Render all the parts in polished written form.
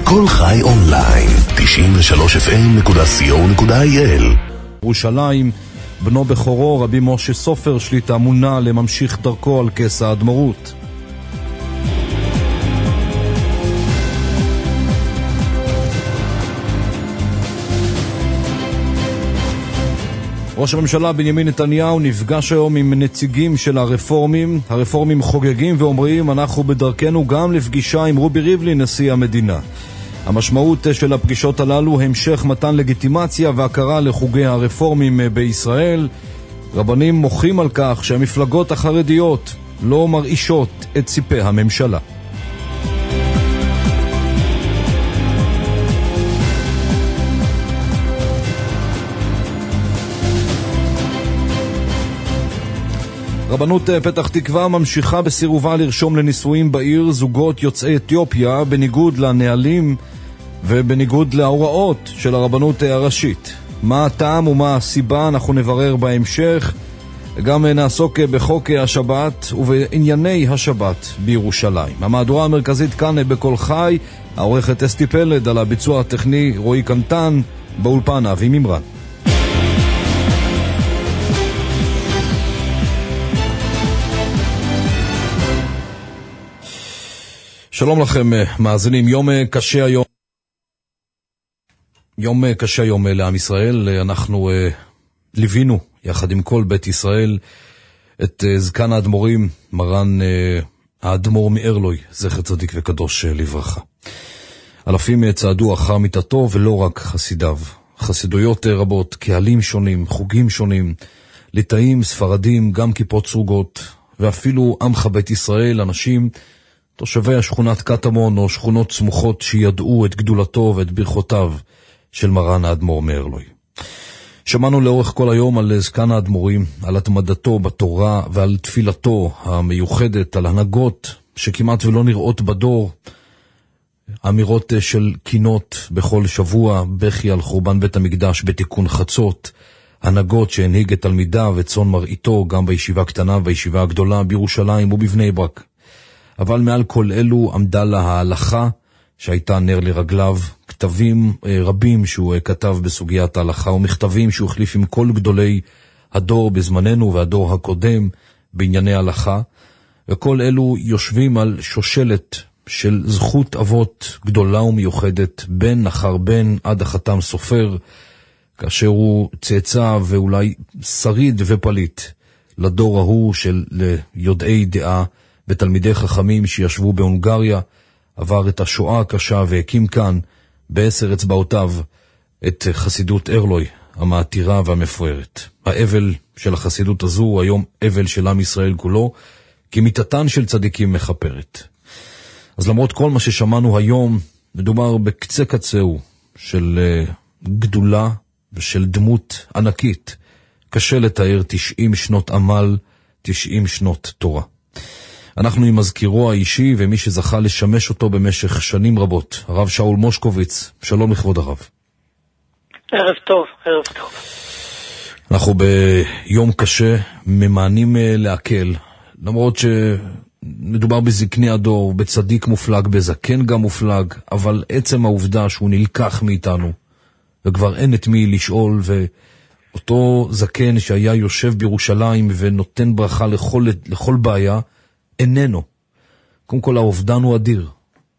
כל חי אונליין, 93fm.co.il. ירושלים, בנו בכורו רבי משה סופר שליטה מונה לממשיך דרכו על כס האדמו"רות. ראש הממשלה בנימין נתניהו נפגש היום עם נציגים של הרפורמים. הרפורמים חוגגים ואומרים אנחנו בדרכנו גם לפגישה עם רובי ריבלין נשיא המדינה. המשמעות של הפגישות הללו המשך מתן לגיטימציה והכרה לחוגי הרפורמים בישראל. רבנים מוחים על כך שהמפלגות החרדיות לא מרעישות את ציפי הממשלה. רבנות פתח תקווה ממשיכה בסירובה לרשום לנישואים בעיר זוגות יוצאי אתיופיה בניגוד לנהלים ובניגוד להוראות של הרבנות הראשית. מה הטעם ומה הסיבה אנחנו נברר בהמשך. גם נעסוק בחוק השבת ובענייני השבת בירושלים. המהדורה המרכזית כאן בכל חי, העורכת אסתי פלד, על הביצוע הטכני רועי קנטן, באולפן אבי ממרן. שלום לכם מאזינים, יום קשה היום לעם ישראל. אנחנו ליווינו יחד עם כל בית ישראל את זקן האדמו"רים מרן האדמו"ר מארלוי, זכר צדיק וקדוש לברכה. אלפים צעדו אחר מיטתו, ולא רק חסידיו, חסידויות רבות, קהלים שונים, חוגים שונים, ליטאים, ספרדים, גם כיפות סרוגות, ואפילו עמך בית ישראל, אנשים תושבי השכונת קטמון או שכונות סמוכות שידעו את גדולתו ואת ברכותיו של מרן האדמו"ר מארלוי. שמענו לאורך כל היום על זקן האדמו"רים, על התמדתו בתורה ועל תפילתו המיוחדת, על הנהגות שכמעט ולא נראות בדור, אמירות של קינות בכל שבוע, בכי על חורבן בית המקדש בתיקון חצות, הנהגות שהנהיג את תלמידיו וצאן מרעיתו גם בישיבה קטנה והישיבה הגדולה בירושלים ובבני ברק. אבל מעל כל אלו עמדה לה ההלכה שהייתה נר לרגליו, כתבים רבים שהוא כתב בסוגיית ההלכה ומכתבים שהוא החליף עם כל גדולי הדור בזמננו והדור הקודם בענייני ההלכה, וכל אלו יושבים על שושלת של זכות אבות גדולה ומיוחדת, בן אחר בן עד החתם סופר, כאשר הוא צאצא ואולי שריד ופליט לדור ההוא של יודעי דעה ותלמידי חכמים שישבו בהונגריה, עבר את השואה הקשה והקים כאן בעשר אצבעותיו את חסידות ארלוי המעתירה והמפוארת. האבל של החסידות הזו הוא היום אבל של עם ישראל כולו, כי מיתתן של צדיקים מחפרת. אז למרות כל מה ששמענו היום, מדובר בקצה קצהו של גדולה ושל דמות ענקית. קשה לתאר 90 שנות עמל, 90 שנות תורה. אנחנו עם מזכירו האישי ומי שזכה לשמש אותו במשך שנים רבות, הרב שאול מושקוביץ. שלום לכבוד הרב. ערב טוב, ערב טוב. אנחנו ביום קשה, ממענים להקל, למרות שמדובר בזקני הדור, בצדיק מופלג, בזקן גם מופלג, אבל עצם העובדה שהוא נלקח מאיתנו, וכבר אין את מי לשאול, ואותו זקן שהיה יושב בירושלים ונותן ברכה לכל בעיה, איננו. קודם כל האובדן הוא אדיר.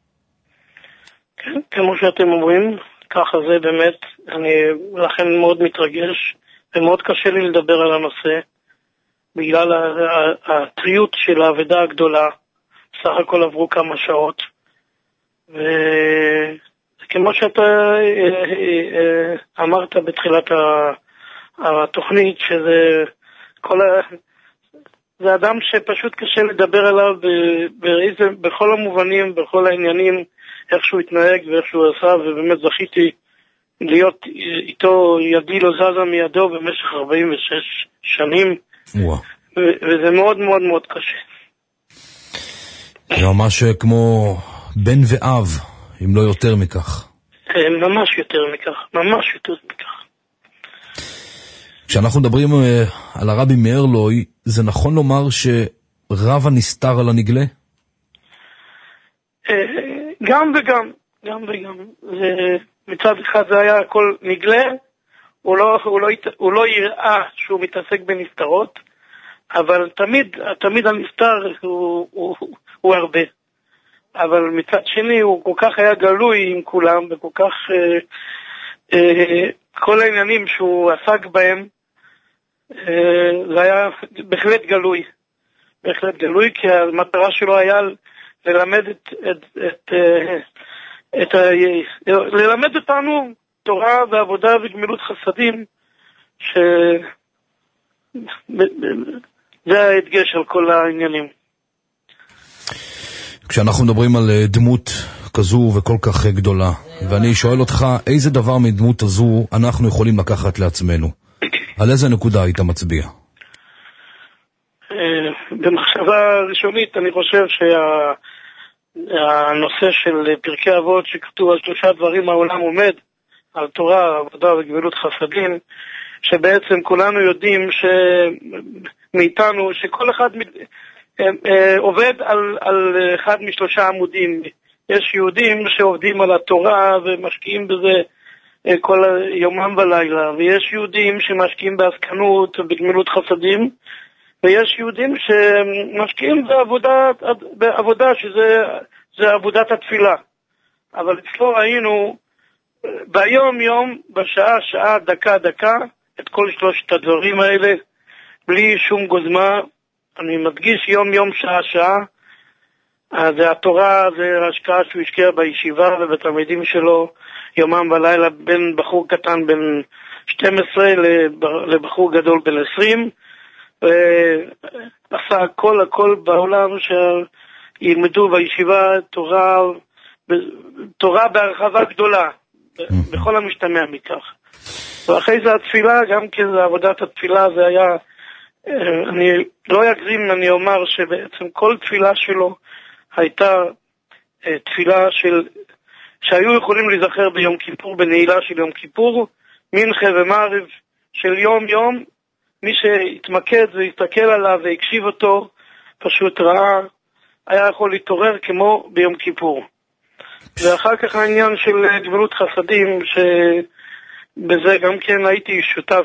כן, כמו שאתם אומרים, ככה זה באמת, אני לכן מאוד מתרגש, ומאוד קשה לי לדבר על הנושא, בגלל הטריות של העבודה הגדולה. סך הכל עברו כמה שעות, וכמו שאתה אמרת בתחילת התוכנית, שזה זה אדם שפשוט קשה לדבר עליו בכל המובנים, בכל העניינים, איך שהוא התנהג ואיך שהוא עשה, ובאמת זכיתי להיות איתו, ידי לא זזה מידו במשך 46 שנים. וואו. וזה מאוד מאוד מאוד קשה. זה ממש כמו בן ואב, אם לא יותר מכך. ממש יותר מכך, ממש יותר מכך. כשאנחנו מדברים על הרבי מארלוי, זה נכון לומר שרב הנסתר על הנגלה? גם וגם. גם וגם. מצד אחד זה היה הכל נגלה, הוא לא יראה שהוא מתעסק בנפטרות, אבל תמיד הנפטר הוא הרבה. אבל מצד שני הוא כל כך היה גלוי עם כולם, וכל כך כל העניינים שהוא עסק בהם, זה היה בהחלט גלוי. בהחלט גלוי, כי המטרה שלו היה ללמד ללמד אותנו תורה ועבודה וגמילות חסדים, זה ההדגש על כל העניינים. כשאנחנו מדברים על דמות כזו וכל כך גדולה, ואני שואל אותך, איזה דבר מדמות הזו אנחנו יכולים לקחת לעצמנו? על איזה נקודה היית מצביע? במחשבה ראשונית אני חושב שהנושא של פרקי אבות שכתוב על 3 דברים העולם עומד, על תורה, עבודה וגמילות חסדים, שבעצם כולנו יודעים מאיתנו שכל אחד עובד על אחד מ3 עמודים. יש יהודים שעובדים על התורה ומשקיעים בזה כל יומם ולילה, ויש יהודים שמשקיעים בעסקנות ובגמילות חסדים, ויש יהודים שמשקיעים בעבודה שזה עבודת התפילה. אבל אצלו ראינו ביום יום, בשעה שעה, דקה דקה, את כל 3 הדברים האלה בלי שום גוזמה. אני מדגיש יום יום, שעה שעה. זה התורה, זה ההשקעה שהוא השקיע בישיבה ובתלמידים שלו יומם ולילה, בין בחור קטן בין 12 לבחור גדול בין 20, ועשה הכל בעולם שילמדו בישיבה תורה בהרחבה גדולה, בכל המשתמע מכך. ואחרי זה התפילה, גם כן זה עבודת התפילה, זה היה, אני לא אגזים, אני אומר שבעצם כל תפילה שלו הייתה תפילה שהיו יכולים להיזכר ביום כיפור, בנעילה של יום כיפור, מנחה ומערב של יום יום. מי שהתמקד והסתכל עליו והקשיב אותו, פשוט ראה, היה יכול להתעורר כמו ביום כיפור. ואחר כך העניין של גמילות חסדים, שבזה גם כן הייתי שותף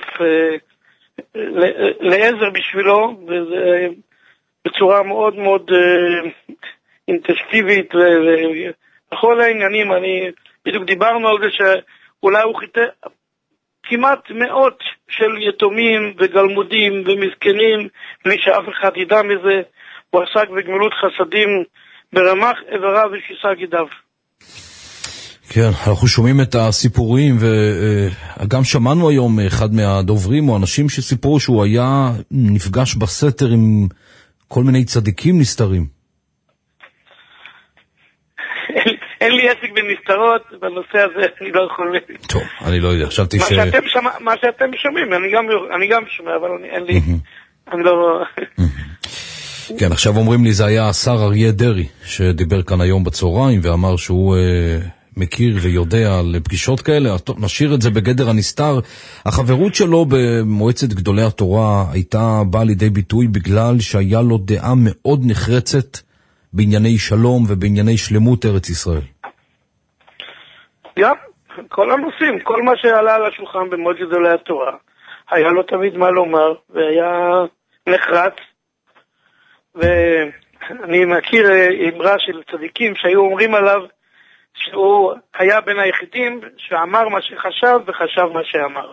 לעזר בשבילו, וזה בצורה מאוד מאוד אינטנסיבית, ובכל העניינים, בדיוק דיברנו על זה שאולי הוא חיתה כמעט מאות של יתומים וגלמודים ומסכנים, בלי שאף אחד ידע מזה. הוא עסק בגמילות חסדים ברמ"ח איבריו ושיסה גידיו. כן, אנחנו שומעים את הסיפורים, וגם שמענו היום אחד מהדוברים או אנשים שסיפרו שהוא היה נפגש בסתר עם כל מיני צדיקים נסתרים. אין לי עסק בנסתרות, בנושא הזה אני לא יכול... טוב, אני לא יודע, חשבתי מה שאתם שומעים, אני גם שומע, אבל אין לי... אני לא... כן, עכשיו אומרים לי, זה היה השר אריה דרעי, שדיבר כאן היום בצהריים, ואמר שהוא מכיר ויודע על פגישות כאלה. טוב, נשאיר את זה בגדר הנסתר. החברות שלו במועצת גדולי התורה הייתה באה לידי ביטוי בגלל שהיה לו דעה מאוד נחרצת בענייני שלום ובענייני שלמות ארץ ישראל. גם, כל הנושאים, כל מה שעלה על השולחן במועצת גדולי התורה, היה לו תמיד מה לומר, והיה נחרץ. ואני מכיר אמרה של צדיקים שהיו אומרים עליו שהוא היה בין היחידים שאמר מה שחשב וחשב מה שאמר.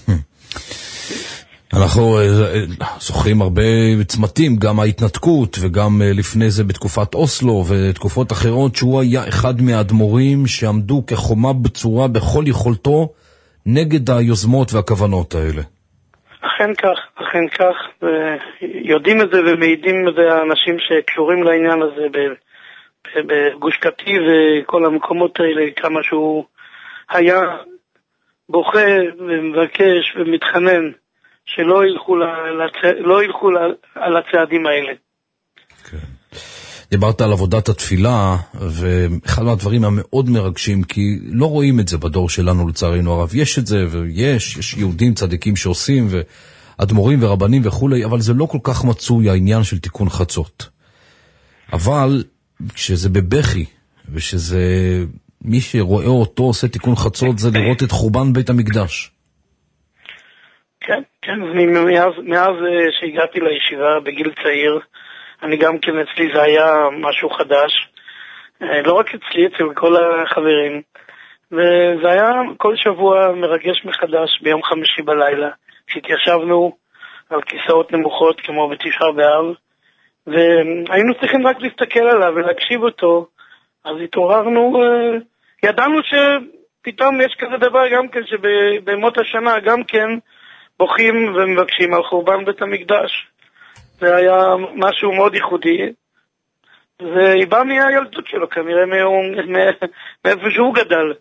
אנחנו זוכרים הרבה צמתים, גם ההתנתקות וגם לפני זה בתקופת אוסלו ותקופות אחרות, שהוא היה אחד מהאדמו"רים שעמדו כחומה בצורה בכל יכולתו נגד היוזמות והכוונות האלה. אכן כך, ויודעים את זה ומעידים את זה האנשים שקשורים לעניין הזה בגוש קטיף וכל המקומות האלה, כמה שהוא היה בוכה ומבקש ומתחנן שלא ילכו על הצעדים האלה. כן. דיברת על עבודת התפילה, ואחד מהדברים המאוד מרגשים, כי לא רואים את זה בדור שלנו לצערנו הרב. יש את זה, ויש יהודים צדיקים שעושים, ואדמו"רים ורבנים וכולי, אבל זה לא כל כך מצוי העניין של תיקון חצות. אבל כשזה בבכי, ושזה מי שרואה אותו עושה תיקון חצות זה לראות את חורבן בית המקדש. כן, כן, מאז שהגעתי לישיבה בגיל צעיר, אני גם כן אצלי זה היה משהו חדש, לא רק אצלי, אצל כל החברים, וזה היה כל שבוע מרגש מחדש ביום חמישי בלילה, כשהתיישבנו על כיסאות נמוכות כמו בתשעה באב, והיינו צריכים רק להסתכל עליו ולהקשיב אותו, אז התעוררנו, ידענו שפתאום יש כזה דבר גם כן, שבמות השנה גם כן בוכים ומבקשים על חורבן בית המקדש. זה היה משהו מאוד ייחודי, והיא באה מהילדות שלו, כנראה מאיפה שהוא גדל.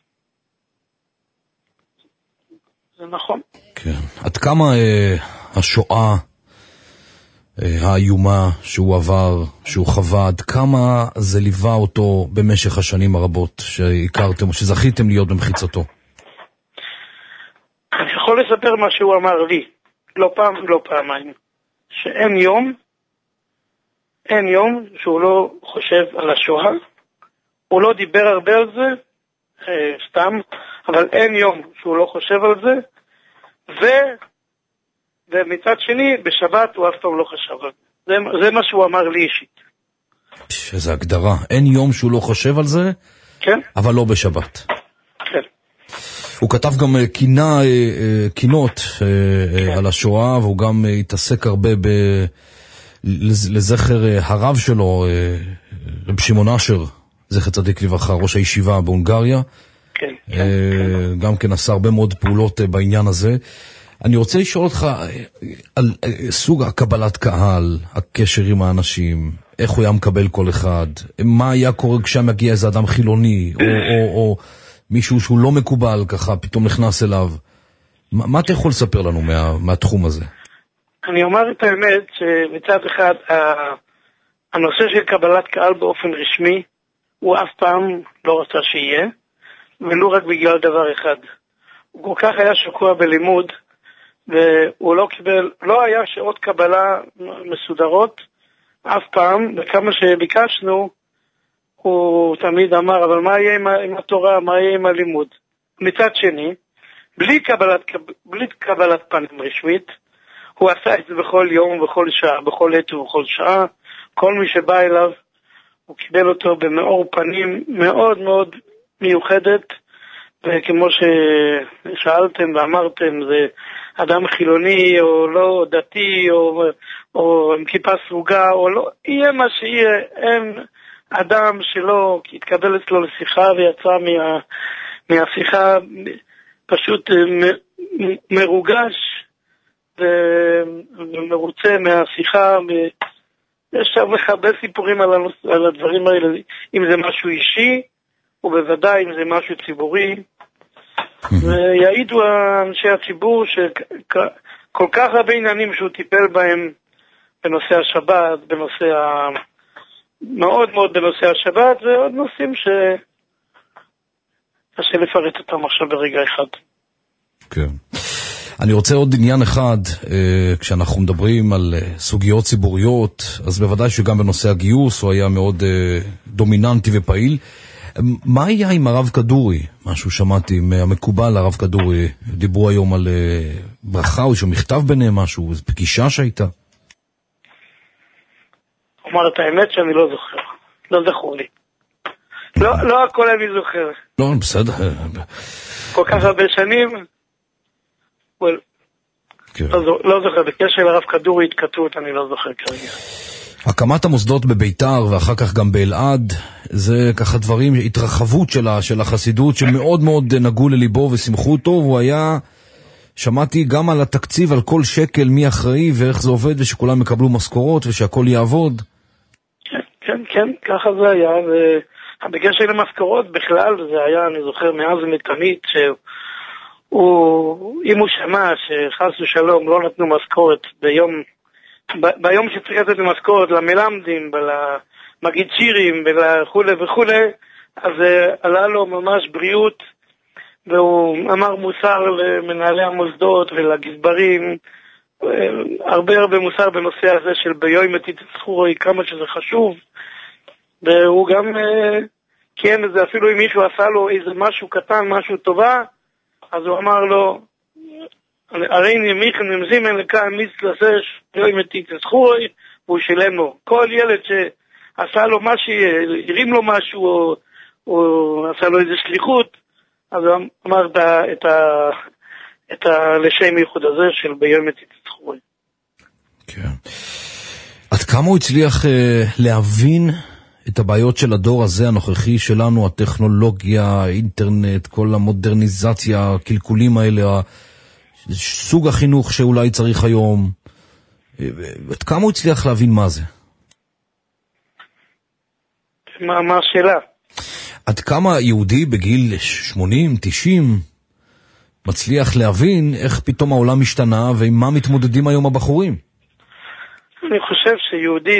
זה נכון. כן. עד כמה השואה האיומה שהוא עבר, שהוא חווה, עד כמה זה ליווה אותו במשך השנים הרבות שהכרתם, שזכיתם להיות במחיצתו? אני יכול לספר מה שהוא אמר לי, לא פעם ולא פעמיים, שאין יום שהוא לא חושב על השואה, הוא לא דיבר הרבה על זה, סתם, אבל אין יום שהוא לא חושב על זה, ומצד שני, בשבת הוא אף פעם לא חשב על זה. זה מה שהוא אמר לי אישית. איזו הגדרה. אין יום שהוא לא חושב על זה, כן? אבל לא בשבת. כן. הוא כתב גם קינות על השואה, והוא גם התעסק הרבה לזכר הרב שלו, רב שמעון אשר, זכר צדיק לברכה, ראש הישיבה בהונגריה. כן. גם כן עשה הרבה מאוד פעולות בעניין הזה. אני רוצה לשאול אותך על סוג הקבלת קהל, הקשר עם האנשים, איך הוא היה מקבל כל אחד, מה היה קורה כשמגיע איזה אדם חילוני, או מישהו שהוא לא מקובל ככה, פתאום נכנס אליו. מה אתה יכול לספר לנו מהתחום הזה? אני אומר את האמת שמצד אחד, הנושא של קבלת קהל באופן רשמי, הוא אף פעם לא רצה שיהיה, ולא רק בגלל דבר אחד. הוא כל כך היה שקוע בלימוד, והוא לא קיבל, לא היה שעות קבלה מסודרות, אף פעם, וכמה שביקשנו, הוא תמיד אמר, אבל מה יהיה עם התורה, מה יהיה עם הלימוד? מצד שני, בלי קבלת פנים רשמית, הוא עשה את זה בכל יום, בכל שעה, בכל עת ובכל שעה, כל מי שבא אליו, הוא קיבל אותו במאור פנים מאוד מאוד מיוחדת, וכמו ששאלתם ואמרתם, זה אדם חילוני או לא דתי או עם כיפה סרוגה או לא, יהיה מה שיהיה, אין אדם שלא התקבל אצלו לשיחה ויצא מהשיחה פשוט מרוגש ומרוצה מהשיחה. יש שם הרבה סיפורים על הדברים האלה, אם זה משהו אישי ובוודאי אם זה משהו ציבורי, ויעידו אנשי הציבור שכל כך הרבה עניינים שהוא טיפל בהם בנושא השבת, מאוד מאוד בנושא השבת, ועוד נושאים קשה לפרט אותם עכשיו ברגע אחד. כן. אני רוצה עוד עניין אחד, כשאנחנו מדברים על סוגיות ציבוריות, אז בוודאי שגם בנושא הגיוס הוא היה מאוד דומיננטי ופעיל. מה היה עם הרב כדורי? משהו שמעתי מהמקובל הרב כדורי, דיברו היום על ברכה או איזשהו מכתב ביניהם, משהו, איזו פגישה שהייתה? אומר את האמת שאני לא זוכר, לא זכור לי. לא הכל אני זוכר. לא, בסדר. כל כך הרבה שנים, לא זוכר, בקשר לרב כדורי התכתבות אני לא זוכר כרגע. הקמת המוסדות בביתר ואחר כך גם באלעד, זה ככה דברים, התרחבות של החסידות שמאוד מאוד נגעו לליבו ושמחו אותו, והוא היה, שמעתי גם על התקציב, על כל שקל, מי אחראי ואיך זה עובד ושכולם יקבלו משכורות ושהכל יעבוד. כן, ככה זה היה, ובקשר למשכורות בכלל זה היה, אני זוכר מאז ומתמיד, אם הוא שמע שחס ושלום לא נתנו משכורת ביום שצריך לתת משכורת למלמדים ולמגיד שירים וכו', אז עלה לו ממש בריאות, והוא אמר מוסר למנהלי המוסדות ולגזברים, הרבה מוסר בנושא הזה של ביום תתצחו, כמה שזה חשוב, והוא גם קיים את זה, אפילו אם מישהו עשה לו איזה משהו קטן, משהו טובה, אז הוא אמר לו, הרי נמיכן נמזימן לכאן מצלסה שלא מתית זכוי, והוא שילם לו. כל ילד שעשה לו משהו, הרים לו משהו, או עשה לו איזה שליחות, אז הוא אמר את לשם ייחוד הזה של ביום מתית זכוי. כן. עד כמה הוא הצליח להבין את הבעיות של הדור הזה הנוכחי שלנו, הטכנולוגיה, האינטרנט, כל המודרניזציה, הקלקולים האלה, סוג החינוך שאולי צריך היום? עד כמה הוא הצליח להבין מה זה? מה השאלה? עד כמה יהודי בגיל 80, 90 מצליח להבין איך פתאום העולם משתנה ועם מה מתמודדים היום הבחורים? אני חושב שיהודי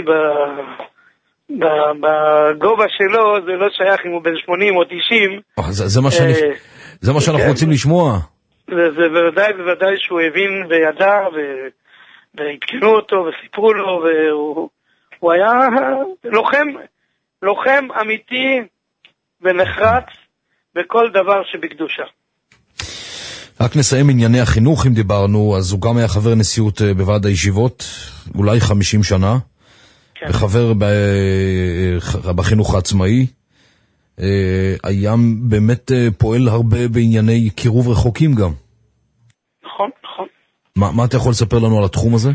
בגובה שלו זה לא שייך אם הוא בן 80 או 90. זה מה שאנחנו רוצים לשמוע. זה בוודאי שהוא הבין וידע והתקנו אותו וסיפרו לו, והוא היה לוחם אמיתי ונחרץ בכל דבר שבקדושה. רק נסיים ענייני החינוך, אם דיברנו, אז הוא גם היה חבר נשיאות בוועד הישיבות, אולי 50 שנה, כן. וחבר בחינוך העצמאי, היה באמת פועל הרבה בענייני קירוב רחוקים גם. נכון, נכון. מה אתה יכול לספר לנו על התחום הזה?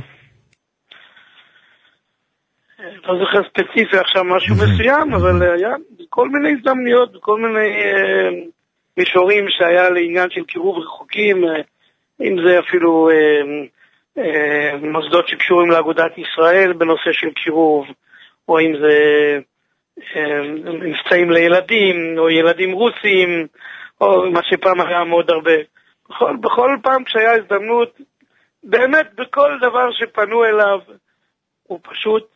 לא זוכר ספציפי עכשיו משהו מסוים, אבל היה בכל מיני הזדמנויות, בכל מיני מישורים שהיה לעניין של קירוב רחוקים, אם זה אפילו מוסדות שקשורים לאגודת ישראל בנושא של קירוב, או אם זה מבצעים לילדים, או ילדים רוסים, או מה שפעם היה מאוד הרבה. בכל פעם כשהיה הזדמנות, באמת בכל דבר שפנו אליו, הוא פשוט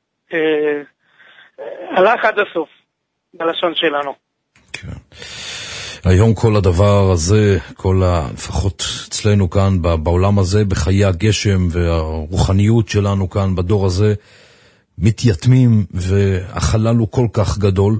הלך עד הסוף, בלשון שלנו. כן. היום כל הדבר הזה, לפחות אצלנו כאן, בעולם הזה, בחיי הגשם והרוחניות שלנו כאן, בדור הזה, מתייתמים, והחלל הוא כל כך גדול.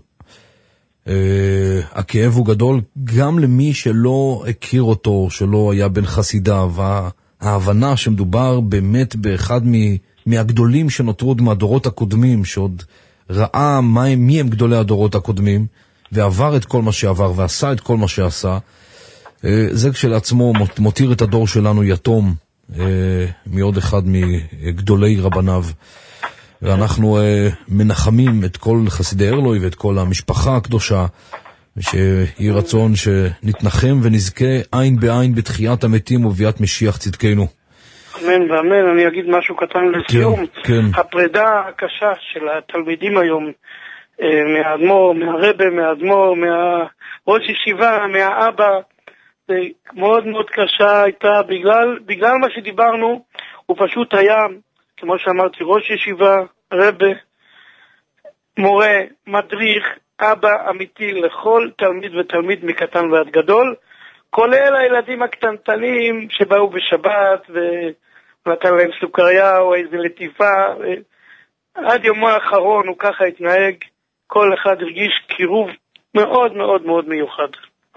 הכאב הוא גדול גם למי שלא הכיר אותו, שלא היה בין חסידיו. ההבנה שמדובר באמת באחד מהגדולים שנותרו עוד מהדורות הקודמים, שעוד ראה מי הם גדולי הדורות הקודמים, ועבר את כל מה שעבר ועשה את כל מה שעשה, זה כשלעצמו מותיר את הדור שלנו יתום מעוד אחד מגדולי רבניו. ואנחנו מנחמים את כל חסידי ארלוי ואת כל המשפחה הקדושה, שיהי רצון שנתנחם ונזכה עין בעין בתחיית המתים וביאת משיח צדקנו. אמן ואמן. אני אגיד משהו קטן לסיום. כן. הפרידה הקשה של התלמידים היום, מהאדמו"ר, מהרבא, מהאדמו"ר, מהראש ישיבה, מהאבא, זה מאוד מאוד קשה הייתה, בגלל מה שדיברנו. הוא פשוט היה, כמו שאמרתי, ראש ישיבה, רבא, מורה, מדריך, אבא אמיתי לכל תלמיד ותלמיד מקטן ועד גדול, כולל הילדים הקטנטנים שבאו בשבת ונתן להם סוכריה או איזה לטיפה, עד יומו האחרון הוא ככה התנהג. כל אחד הרגיש קירוב מאוד מאוד מאוד מיוחד.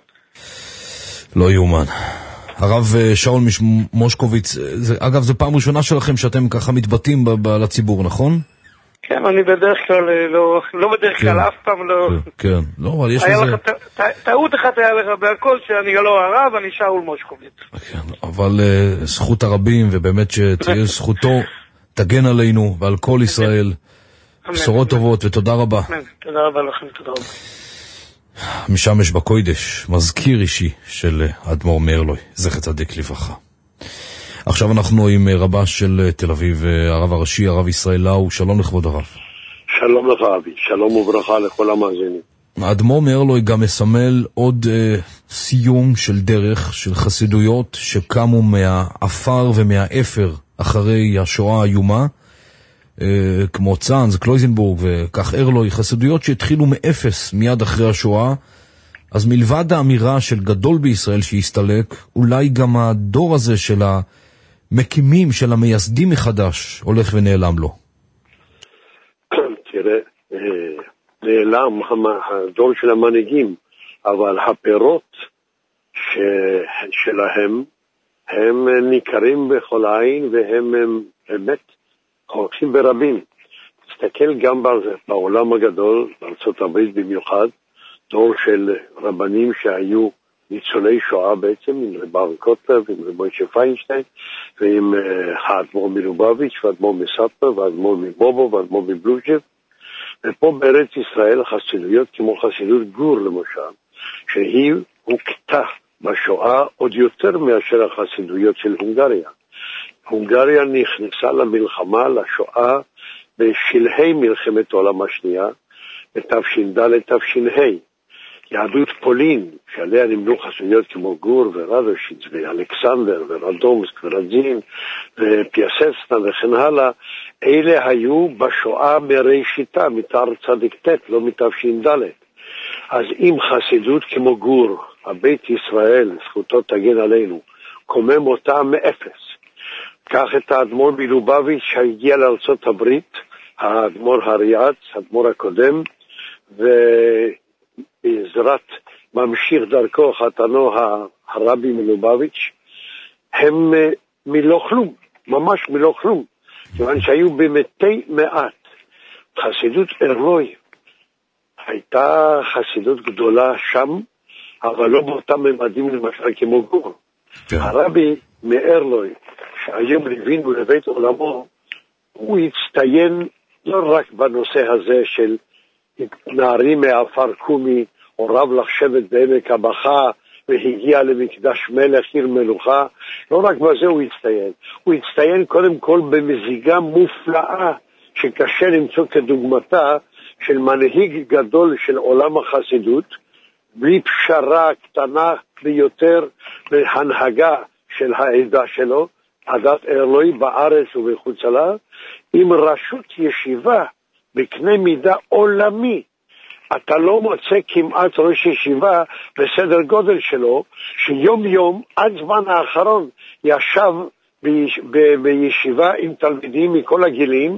לא יאומן. הרב שאול מושקוביץ, אגב, זו פעם ראשונה שלכם שאתם ככה מתבטאים לציבור, נכון? כן, אני בדרך כלל, לא בדרך כלל, אף פעם לא. כן, לא, אבל יש לזה... טעות אחת היה לך בהכל, שאני לא הרב, אני שאול מושקוביץ. כן, אבל זכות הרבים, ובאמת שתהיה זכותו, תגן עלינו ועל כל ישראל. בשורות טובות, ותודה רבה. תודה רבה לכם, תודה רבה. משמש בקוידש, מזכיר אישי של אדמו"ר מארלוי, זכר צדיק לברכה. עכשיו אנחנו עם רבה של תל אביב, הרב הראשי, הרב ישראל לאו. שלום לכבוד הרב. שלום לך אבי, שלום וברכה לכל המאזינים. האדמו"ר מארלוי גם מסמל עוד סיום של דרך של חסידויות שקמו מהאפר ומהאפר אחרי השואה האיומה, כמו צאנז, קלויזנבורג וכך ארלוי, חסידויות שהתחילו מאפס מיד אחרי השואה. אז מלבד האמירה של גדול בישראל שהסתלק, אולי גם הדור הזה של המקימים, של המייסדים מחדש, הולך ונעלם לו. תראה, נעלם הדור של המנהיגים, אבל הפירות שלהם הם ניכרים בכל עין, והם באמת הולכים ברבים. תסתכל גם בעולם הגדול, בארצות הברית במיוחד, דור של רבנים שהיו ניצולי שואה בעצם, עם רב קוטלר ועם רב משה פיינשטיין, ועם האדמו"ר מלובביץ' והאדמו"ר מספר והאדמו"ר מבובו והאדמו"ר מבלוז'ב. ופה בארץ ישראל חסידויות כמו חסידות גור למשל, שהיא הוקטה בשואה עוד יותר מאשר החסידויות של הונגריה. הונגריה נכנסה למלחמה, לשואה, בשלהי מלחמת העולם השנייה, בתש"ד תש"ה. יהדות פולין, שעליה נמנו חסידויות כמו גור ורדושיץ ואלכסנדר ורדומסק ורדזין ופיאסצנה וכן הלאה, אלה היו בשואה מראשיתה, מתאר צדיק ט', לא מתש"ד. אז אם חסידות כמו גור, הבית ישראל, זכותו תגן עלינו, קומם אותה מאפס. קח את האדמו"ר מלובביץ' שהגיע לארצות הברית, האדמו"ר הריאץ, האדמו"ר הקודם, ובעזרת ממשיך דרכו, חתנו הרבי מלובביץ', הם מלא כלום, ממש מלא כלום, כיוון שהיו במתי מעט. חסידות ערלוי הייתה חסידות גדולה שם, אבל לא באותם ממדים למשל כמו גור. הרבי מערלוי, שהיום ליווינו לבית עולמו, הוא הצטיין לא רק בנושא הזה של נערים מעפר קומי, או רב לחשבת בעמק הבכה, והגיע למקדש מלך עיר מלוכה. לא רק בזה הוא הצטיין. הוא הצטיין קודם כל במזיגה מופלאה, שקשה למצוא כדוגמתה, של מנהיג גדול של עולם החסידות, בלי פשרה קטנה ביותר בהנהגה של העדה שלו, עדת ערלוי בארץ ובחוץ לה, עם רשות ישיבה בקנה מידה עולמי. אתה לא מוצא כמעט ראש ישיבה בסדר גודל שלו, שיום יום עד זמן האחרון ישב בישיבה עם תלמידים מכל הגילים,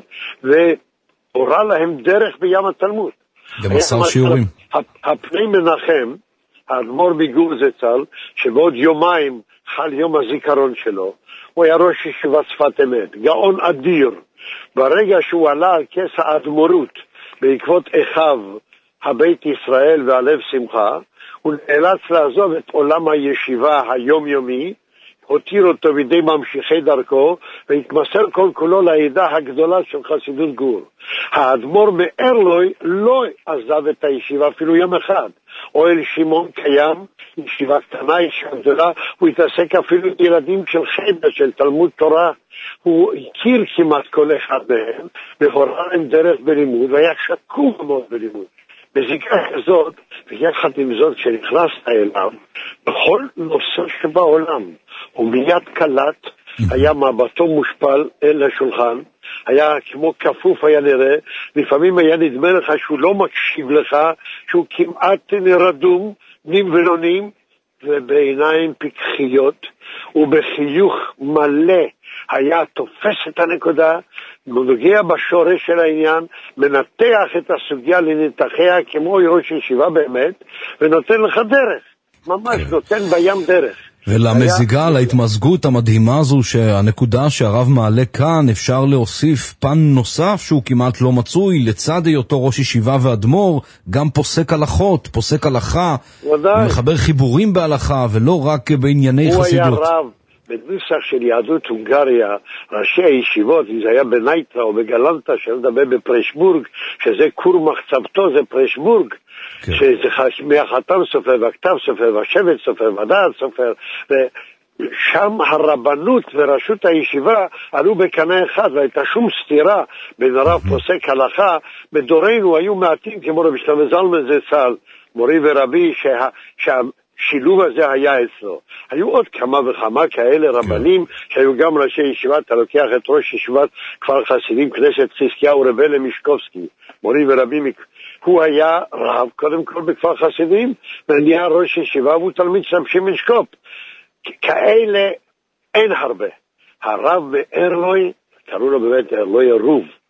והורה להם דרך בים התלמוד. גם מסר שיעורים. הפני מנחם, האדמו"ר מגור זצ"ל, שבעוד יומיים חל יום הזיכרון שלו, הוא היה ראש ישיבת שפת אמת, גאון אדיר. ברגע שהוא עלה על כס האדמו"רות בעקבות אחיו הבית ישראל והלב שמחה, הוא נאלץ לעזוב את עולם הישיבה היומיומי, הותיר אותו בידי ממשיכי דרכו, והתמסר כל כולו לעדה הגדולה של חסידות גור. האדמו"ר מערלוי לא עזב את הישיבה אפילו יום אחד. אוהל שמעון קיים, ישיבה קטנה, ישיבה גדולה, הוא התעסק אפילו עם ילדים של חדר, של תלמוד תורה. הוא הכיר כמעט כל אחד מהם, והוראה להם דרך בלימוד, והיה שקוף מאוד בלימוד. בזיקה כזאת, ויחד עם זאת שנכנסת אליו, בכל נושא שבעולם, הוא מיד קלט, היה מבטו מושפל אל השולחן, היה כמו כפוף היה נראה, לפעמים היה נדמה לך שהוא לא מקשיב לך, שהוא כמעט רדום, נים ולונים, ובעיניים פיקחיות, ובחיוך מלא, היה תופס את הנקודה, נוגע בשורש של העניין, מנתח את הסוגיה לנתחיה כמו ראש ישיבה באמת, ונותן לך דרך, ממש נותן בים דרך. ולמזיגה, להתמזגות המדהימה הזו, שהנקודה שהרב מעלה כאן, אפשר להוסיף פן נוסף שהוא כמעט לא מצוי, לצד היותו ראש ישיבה ואדמו"ר, גם פוסק הלכות, פוסק הלכה, ומחבר חיבורים בהלכה, ולא רק בענייני חסידות. הוא היה רב בנוסח של יהדות הונגריה, ראשי הישיבות, אם זה היה בנייטרה או בגלנטה, שלדבר בפרשבורג, שזה כור מחצבתו, זה פרשבורג, שזה מהחתם סופר והכתב סופר והשבט סופר והדעת סופר, ושם הרבנות וראשות הישיבה עלו בקנה אחד, והייתה שום סתירה בין הרב פוסק הלכה. בדורנו היו מעטים כמו רבי שלמה זלמן זצ"ל, מורי ורבי, שהשילוב הזה היה אצלו. היו עוד כמה וכמה כאלה רבנים שהיו גם ראשי ישיבה. אתה לוקח את ראש ישיבת כפר חסידים כנסת חזקיהו רב אלה משקובסקי, מורי ורבי, הוא היה רב קודם כל בכפר חסידים, ונהיה ראש ישיבה והוא תלמיד של שמעון שקופ. כאלה אין הרבה. הרב מערלוי, קראו לו באמת ערלוי ערוב,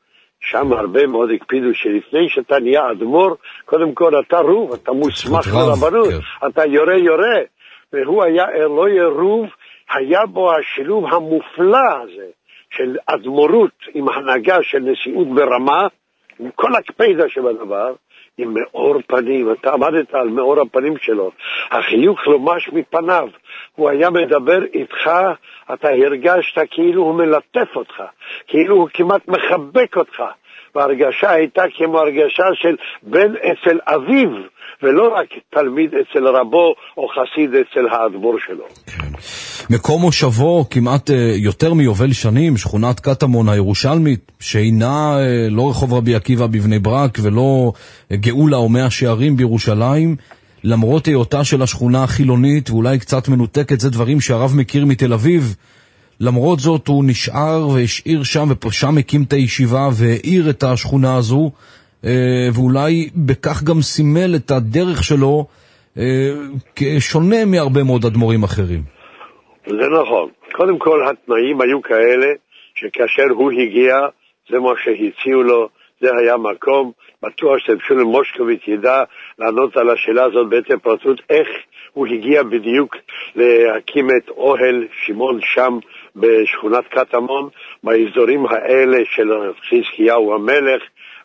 שם הרבה מאוד הקפידו שלפני שאתה נהיה אדמו"ר, קודם כל אתה רוב, אתה מוסמך לרבנות, אתה יורה, והוא היה אלוהי רוב, היה בו השילוב המופלא הזה של אדמו"רות עם הנהגה של נשיאות ברמה, עם כל הקפידה שבדבר, עם מאור פנים, אתה עמדת על מאור הפנים שלו, החיוך לא מש מפניו, הוא היה מדבר איתך, אתה הרגשת כאילו הוא מלטף אותך, כאילו הוא כמעט מחבק אותך, וההרגשה הייתה כמו הרגשה של בן אצל אביו, ולא רק תלמיד אצל רבו או חסיד אצל האדמו"ר שלו. מקום מושבו כמעט יותר מיובל שנים, שכונת קטמון הירושלמית, שהינה לא רחוב רבי עקיבא בבני ברק ולא גאולה או מאה שערים בירושלים, למרות היותה של השכונה החילונית ואולי קצת מנותקת, זה דברים שהרב מכיר מתל אביב, למרות זאת הוא נשאר והשאיר שם ושם הקים את הישיבה והעיר את השכונה הזו, ואולי בכך גם סימל את הדרך שלו כשונה מהרבה מאוד אדמו"רים אחרים. זה נכון. קודם כל התנאים היו כאלה שכאשר הוא הגיע, זה מה שהציעו לו, זה היה מקום, בטוח ששולם מושקוביץ ידע לענות על השאלה הזאת בעצם פרטות, איך הוא הגיע בדיוק להקים את אוהל שמעון שם בשכונת קטמון, באזורים האלה של חזקיהו המלך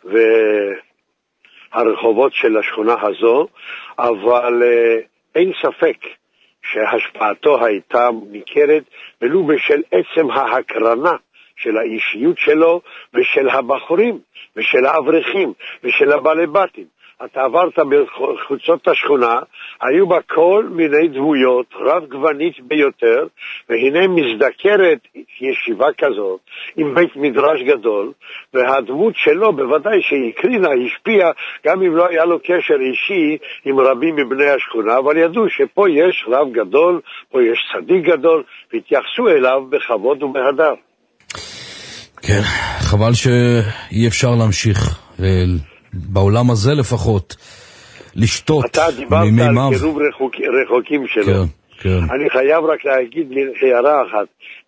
והרחובות של השכונה הזו, אבל אין ספק שהשפעתו הייתה ניכרת ולו בשל עצם ההקרנה של האישיות שלו ושל הבחורים ושל האברכים ושל הבעלי בתים. אתה עברת בחוצות השכונה, היו בה כל מיני דמויות רב גוונית ביותר, והנה מזדקרת ישיבה כזאת עם בית מדרש גדול, והדמות שלו בוודאי שהקרינה, השפיעה, גם אם לא היה לו קשר אישי עם רבים מבני השכונה, אבל ידעו שפה יש רב גדול, פה יש צדיק גדול, והתייחסו אליו בכבוד ובהדר. כן, חבל שאי אפשר להמשיך בעולם הזה לפחות לשתות אתה דיברת על קירוב רחוקים שלו. כן, כן. אני חייב רק להגיד הערה אחת.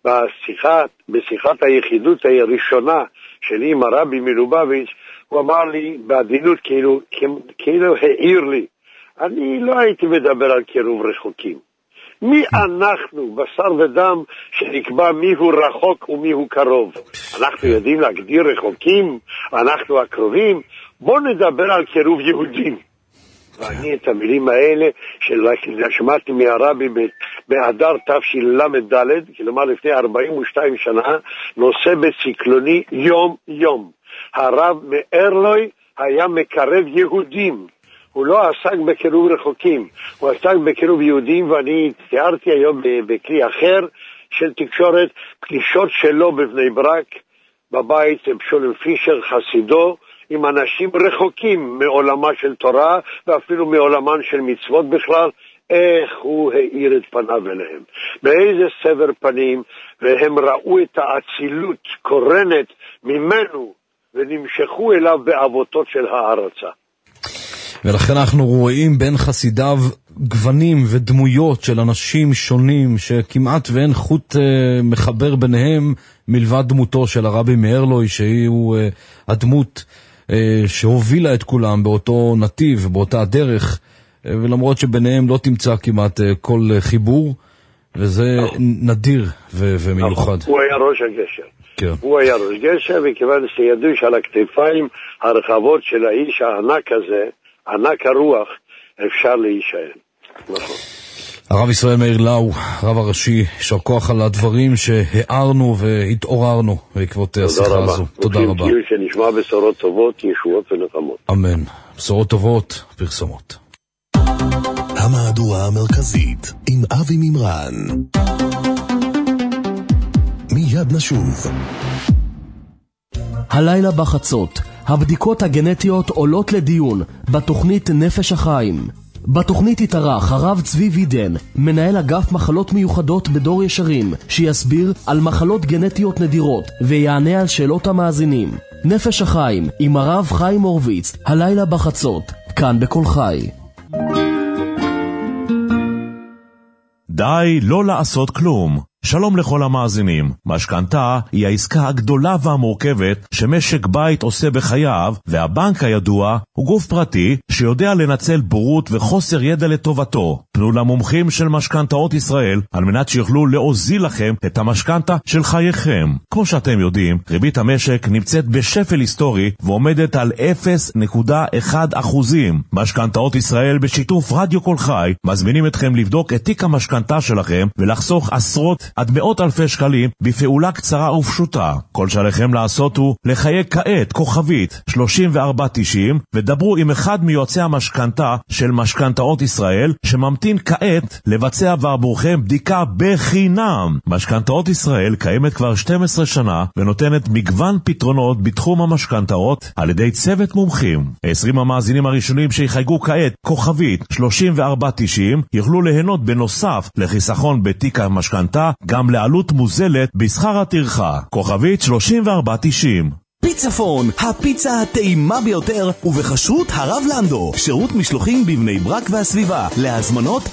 בשיחת היחידות הראשונה שלי עם הרבי מלובביץ', הוא אמר לי בעדינות כאילו העיר לי, אני לא הייתי מדבר על קירוב רחוקים. מי אנחנו, בשר ודם, שנקבע מיהו רחוק ומיהו קרוב? אנחנו יודעים להגדיר רחוקים, אנחנו הקרובים, בוא נדבר על קירוב יהודים. ואני את המילים האלה שמעתי מהרבי באדר תשל"ד, כלומר לפני 42 שנה, נושא בציקלוני יום יום. הרב מארלוי היה מקרב יהודים. הוא לא עסק בקירוב רחוקים, הוא עסק בקירוב יהודים, ואני תיארתי היום בכלי אחר של תקשורת, פגישות שלו בבני ברק, בבית עם שולם פישר חסידו, עם אנשים רחוקים מעולמה של תורה, ואפילו מעולמן של מצוות בכלל, איך הוא האיר את פניו אליהם. באיזה סבר פנים, והם ראו את האצילות קורנת ממנו, ונמשכו אליו באבותות של הערצה. ולכן אנחנו רואים בין חסידיו גוונים ודמויות של אנשים שונים שכמעט ואין חוט מחבר ביניהם מלבד דמותו של הרבי מארלוי, שהיא הדמות שהובילה את כולם באותו נתיב, באותה דרך, ולמרות שביניהם לא תמצא כמעט כל חיבור, וזה נדיר ומיוחד. הוא היה ראש הגשר. כן. הוא היה ראש גשר, וכיוון שידעו שעל הכתפיים הרחבות של האיש הענק הזה, ענק הרוח, אפשר להישאר. נכון. הרב ישראל מאיר לאו, הרב הראשי, יישר כוח על הדברים שהערנו והתעוררנו בעקבות השיחה הזו. תודה רבה. שנשמע בשורות טובות, ישועות ונחמות. אמן. בשורות טובות, פרסומות. המהדורה המרכזית עם אבי מימרן. מיד נשוב. הלילה בחצות, הבדיקות הגנטיות עולות לדיון בתוכנית נפש החיים. בתוכנית התארח הרב צבי וידן, מנהל אגף מחלות מיוחדות בדור ישרים, שיסביר על מחלות גנטיות נדירות ויענה על שאלות המאזינים. נפש החיים עם הרב חיים הורוביץ, הלילה בחצות, כאן בכל חי. די לא לעשות כלום. שלום לכל המאזינים. משכנתה היא העסקה הגדולה והמורכבת שמשק בית עושה בחייו, והבנק הידוע הוא גוף פרטי שיודע לנצל בורות וחוסר ידע לטובתו. פנו למומחים של משכנתאות ישראל על מנת שיוכלו להוזיל לכם את המשכנתה של חייכם. כמו שאתם יודעים, ריבית המשק נמצאת בשפל היסטורי ועומדת על 0.1%. משכנתאות ישראל בשיתוף רדיו כל חי מזמינים אתכם לבדוק את תיק המשכנתה שלכם ולחסוך עשרות עד מאות אלפי שקלים בפעולה קצרה ופשוטה. כל שעליכם לעשות הוא לחייג כעת כוכבית 3490 ודברו עם אחד מיועצי המשכנתה של משכנתאות ישראל שממתין כעת לבצע עבורכם בדיקה בחינם. משכנתאות ישראל קיימת כבר 12 שנה ונותנת מגוון פתרונות בתחום המשכנתאות על ידי צוות מומחים. 20 המאזינים הראשונים שיחייגו כעת כוכבית 3490 יוכלו ליהנות בנוסף לחיסכון בתיק המשכנתה גם לעלות מוזלת בשכר הטרחה. כוכבית 3490. פיצפון, הפיצה הטעימה ביותר ובחשרות הרב לנדו. שירות משלוחים בבני ברק והסביבה. להזמנות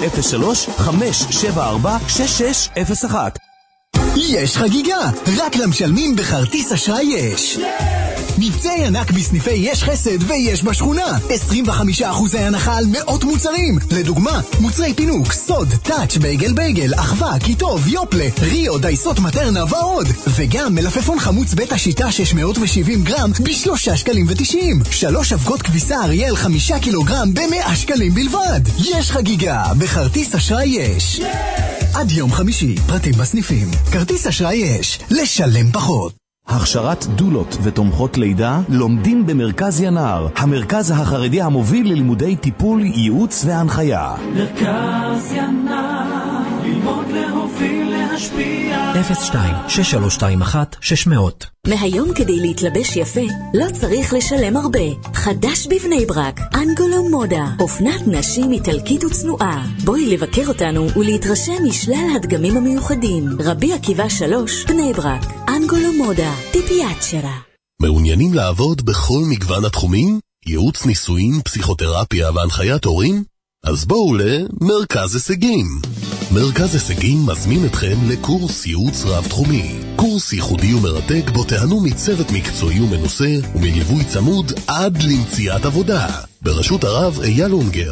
03-574-6601. יש חגיגה, רק למשלמים בכרטיס אשראי יש. מבצעי ענק בסניפי יש חסד ויש בשכונה. 25% הנחה על מאות מוצרים. לדוגמה, מוצרי פינוק, סוד, טאץ', בייגל, אחווה, קיטוב, יופלה, ריו, דייסות מטרנה ועוד. וגם מלפפון חמוץ בית השיטה 670 גרם ב3 שקלים ו90. 3 אבקות כביסה אריאל 5 קילוגרם ב100 שקלים בלבד. יש חגיגה, בכרטיס אשראי יש. עד יום חמישי, פרטים בסניפים. כרטיס אשראי יש, לשלם פחות. הכשרת דולות ותומכות לידה לומדים במרכז ינער, המרכז החרדי המוביל ללימודי טיפול, ייעוץ והנחיה. מרכז ינער, ללמוד להוביל להשפיע. 02-6321-600. מהיום כדי להתלבש יפה לא צריך לשלם הרבה. חדש בבני ברק, אנגולו מודה, אופנת נשים איטלקית וצנועה. בואי לבקר אותנו ולהתרשם משלל הדגמים המיוחדים. רבי עקיבא 3, בני ברק, אנגולו מודה, טיפיית שרה. מעוניינים לעבוד בכל מגוון התחומים? ייעוץ ניסויים, פסיכותרפיה והנחיית הורים? אז בואו למרכז הישגים. מרכז הישגים מזמין אתכם לקורס ייעוץ רב-תחומי. קורס ייחודי ומרתק בו תענו מצוות מקצועי ומנוסה ומליווי צמוד עד למציאת עבודה. ברשות הרב אייל אונגר,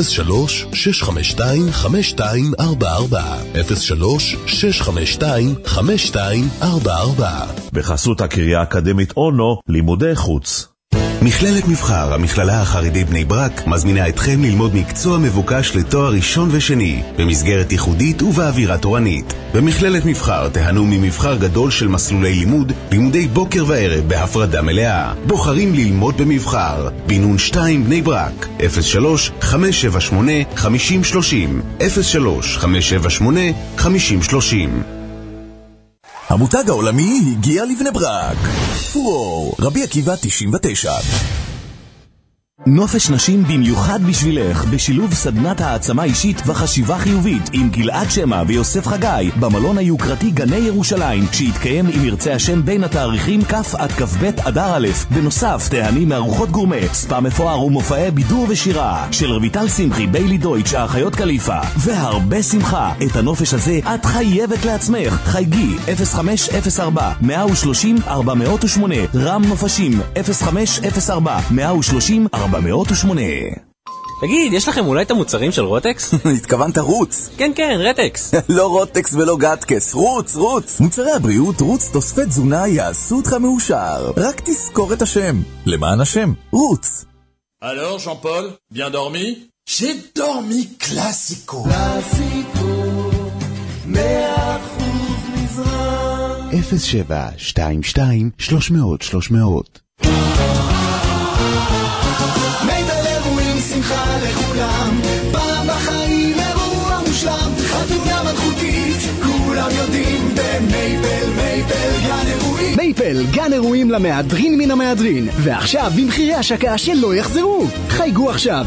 03-652-5244, 03-652-5244. בחסות הקריה האקדמית אונו, לימודי חוץ. מכללת מבחר, המכללה החרדית בני ברק, מזמינה אתכם ללמוד מקצוע מבוקש לתואר ראשון ושני, במסגרת ייחודית ובאווירה תורנית. במכללת מבחר תהנו ממבחר גדול של מסלולי לימוד, לימודי בוקר וערב בהפרדה מלאה. בוחרים ללמוד במבחר. בינון 2 בני ברק, 03-578-5030, 03-578-5030. המותג העולמי הגיע לבני ברק. פורור, רבי עקיבא 99. נופש נשים במיוחד בשבילך, בשילוב סדנת העצמה אישית וחשיבה חיובית עם גלעד שמה ויוסף חגי במלון היוקרתי גני ירושלים, שיתקיים עם ירצה השם בין התאריכים כ' עד כ"ב אדר א'. בנוסף תהני מארוחות גורמה, ספא מפואר ומופעי בידור ושירה של רויטל שמחי, ביילי דויטש, האחיות קליפה, והרבה שמחה. את הנופש הזה את חייבת לעצמך. חייגי 0504-130-408, רם נופשים 0504-130-408. תגיד, יש לכם אולי את המוצרים של רוטקס? התכוונת רוץ? כן, כן, רטקס. לא רוטקס ולא גטקס, רוץ. מוצרי הבריאות רוץ תוספי תזונה יעשו אותך מאושר. רק תזכור את השם. למען השם, רוץ. Alors, Jean-Paul, bien dormi? J'ai dormi classico. 100% מזרח. 07-22-300-300. מייבל אירועים, שמחה לכולם, פעם בחיים אירוע מושלם, חתונה מלכותית, כולם יודעים במייבל, גן אירועים. מייפל, גן אירועים למהדרין מן המהדרין, ועכשיו במחירי השקה שלא יחזרו. חייגו עכשיו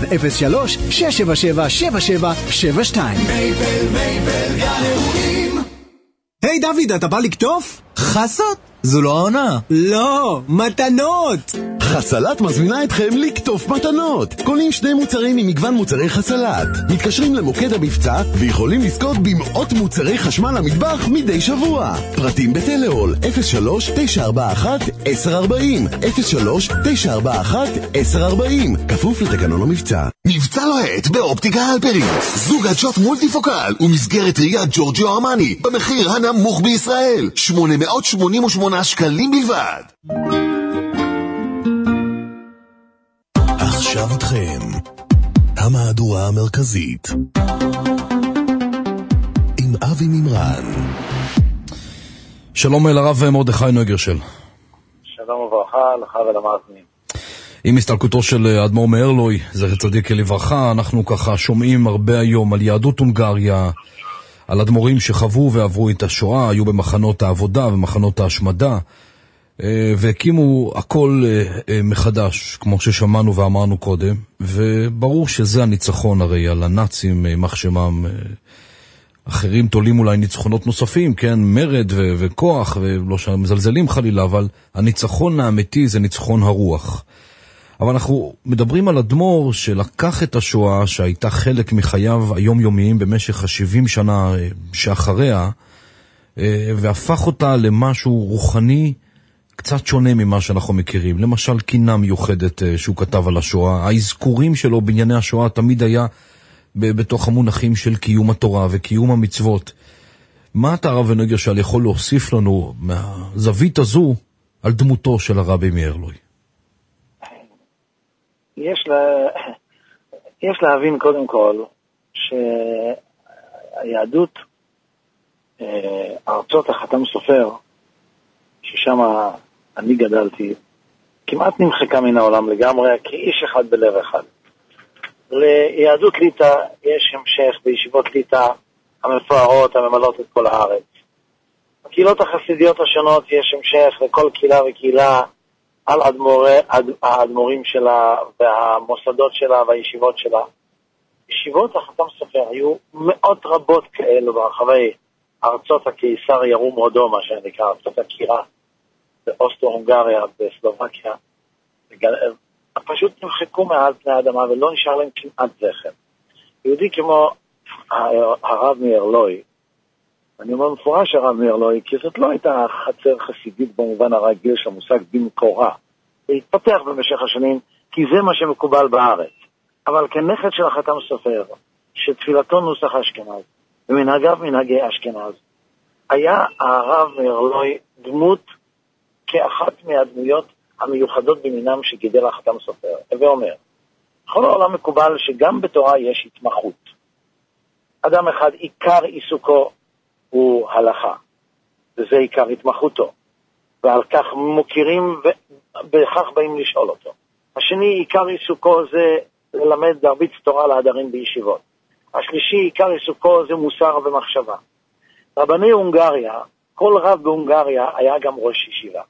03-677-7772. מייפל, גן אירועים. היי דוד, אתה בא לקטוף? חסות? זו לא העונה. לא, מתנות. חסלת מזמינה אתכם לקטוף מתנות. קונים 2 מוצרים ממגוון מוצרי חסלת. מתקשרים למוקד המבצע ויכולים לזכות במאות מוצרי חשמל למטבח מדי שבוע. פרטים בטלאול 03-941-1040 כפוף לתקנון המבצע. מבצע לוהט באופטיקה הלפרין. זוג עדשות מולטיפוקל ומסגרת ראיית ג'ורג'יו ארמני במחיר הנמוך בישראל 888 שקלים בלבד. עכשיו איתכם המהדורה המרכזית עם אבי מימרן. שלום אל הרב מרדכי נויגרשל. שלום וברכה לך ולמאזינים. עם הסתלקותו של אדמו"ר מארלוי, זכר צדיק לברכה, אנחנו ככה שומעים הרבה היום על יהדות הונגריה, על אדמו"רים שחוו ועברו את השואה, היו במחנות העבודה ומחנות ההשמדה, והקימו הכל מחדש, כמו ששמענו ואמרנו קודם, וברור שזה הניצחון הרי על הנאצים, מחשמם. אחרים תולים אולי ניצחונות נוספים, כן, מרד וכוח, ולא שמזלזלים חלילה, אבל הניצחון האמיתי זה ניצחון הרוח. אבל אנחנו מדברים על אדמו"ר שלקח את השואה, שהייתה חלק מחייו היומיומיים במשך 70 שנה שאחריה, והפך אותה למשהו רוחני קצת שונה ממה שאנחנו מכירים. למשל, קינה מיוחדת שהוא כתב על השואה. האזכורים שלו בענייני השואה תמיד היה בתוך המונחים של קיום התורה וקיום המצוות. מה אתה הרב נויגרשל יכול להוסיף לנו מהזווית הזו על דמותו של הרבי מארלוי? יש להבין קודם כל שהיהדות, ארצות החתם סופר, ששם אני גדלתי, כמעט נמחקה מן העולם לגמרי, כאיש אחד בלב אחד. ליהדות ליטא יש המשך בישיבות ליטא המפוארות הממלאות את כל הארץ. בקהילות החסידיות השונות יש המשך לכל קהילה וקהילה על האדמו"רים שלה והמוסדות שלה והישיבות שלה. ישיבות החתם סופר היו מאות רבות כאלו ברחבי ארצות הקיסר ירום הודו, מה שנקרא ארצות הקירה, באוסטרו-הונגריה, בסלובקיה. פשוט נמחקו מעל פני האדמה ולא נשאר להם כמעט זכר. יהודי כמו הרב מארלוי, אני אומר מפורש הרב מארלוי, כי זאת לא הייתה חצר חסידית במובן הרגיל של המושג במקורה. זה התפתח במשך השנים, כי זה מה שמקובל בארץ. אבל כנכד של החתם סופר, שתפילתו נוסח אשכנז, ומנהגיו מנהגי אשכנז, היה הרב מארלוי דמות כאחת מהדמויות המיוחדות במינם שגידל החתם סופר. ואומר, בכל העולם מקובל שגם בתורה יש התמחות. אדם אחד עיקר עיסוקו הוא הלכה, וזה עיקר התמחותו, ועל כך מוכירים ובכך באים לשאול אותו. השני, עיקר עיסוקו זה ללמד להרביץ תורה להדרים בישיבות. השלישי, עיקר עיסוקו זה מוסר ומחשבה. רבני הונגריה, כל רב בהונגריה היה גם ראש ישיבה.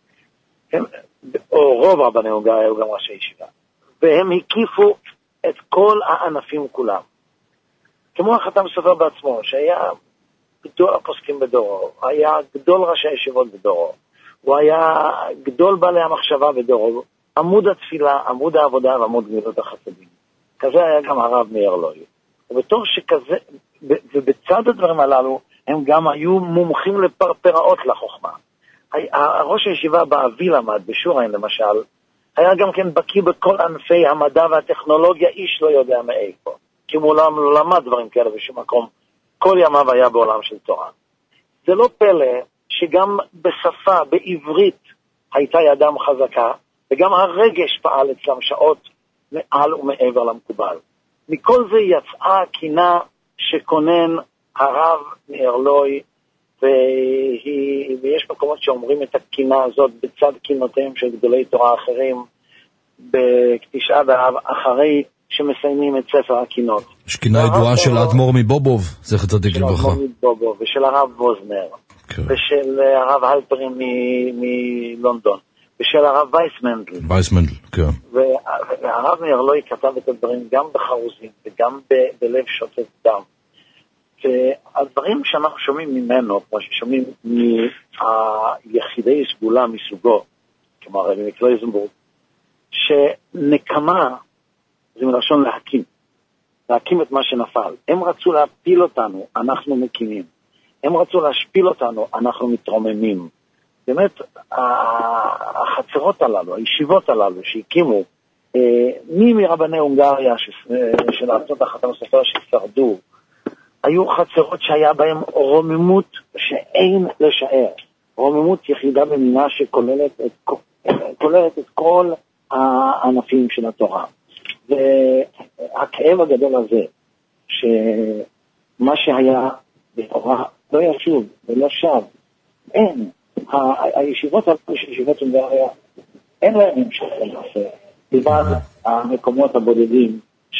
או רוב רבני הונגריה היו גם ראשי ישיבה. והם הקיפו את כל הענפים כולם. כמו החתם סופר בעצמו, שהיה גדול הפוסקים בדורו, היה גדול ראשי הישיבות בדורו, הוא היה גדול בעלי המחשבה בדורו, עמוד התפילה, עמוד העבודה ועמוד גמילות החסדים. כזה היה גם הרב מארלוי. ובתור שכזה, ובצד הדברים הללו, הם גם היו מומחים לפרפראות לחוכמה. הראש הישיבה באבי למד, בשורין למשל, היה גם כן בקיא בכל ענפי המדע והטכנולוגיה, איש לא יודע מאיפה. כי מעולם לא למד דברים כאלה בשום מקום. כל ימיו היה בעולם של תורה. זה לא פלא שגם בשפה, בעברית, הייתה ידם חזקה, וגם הרגש פעל אצלם שעות מעל ומעבר למקובל. מכל זה יצאה קינה שכונן הרב מארלוי, ויש מקומות שאומרים את הקינה הזאת בצד קינותיהם של גדולי תורה אחרים, בתשעה באב, אחרי שמסיימים את ספר הקינות. יש קינה ידועה של האדמו"ר מבובוב, זכר צדיק לברכה. ושל הרב ווזנר, ושל הרב הלפרין מלונדון, ושל הרב וייסמנדל. כן. והרב מארלוי כתב את הדברים גם בחרוזים, וגם בלב שותת דם. והדברים שאנחנו שומעים ממנו, כמו ששומעים מהיחידי סגולה מסוגו, כמו הרבי מקלויזנבורג, שנקמה זה מלשון להקים את מה שנפל. הם רצו להפיל אותנו, אנחנו מקימים. הם רצו להשפיל אותנו, אנחנו מתרוממים. באמת, החצרות הללו, הישיבות הללו שהקימו, מי מרבני הונגריה של ארצות החתם הסופר ששרדו, היו חצרות שהיה בהם רוממות שאין לשער. רוממות יחידה במינה שכוללת את כל הענפים של התורה. והכאב הגדול הזה, שמה שהיה בתורה לא ישוב ולא שב, אין. הישיבות של ישיבות הונגריה, אין להם המשך לנושא. לבד המקומות הבודדים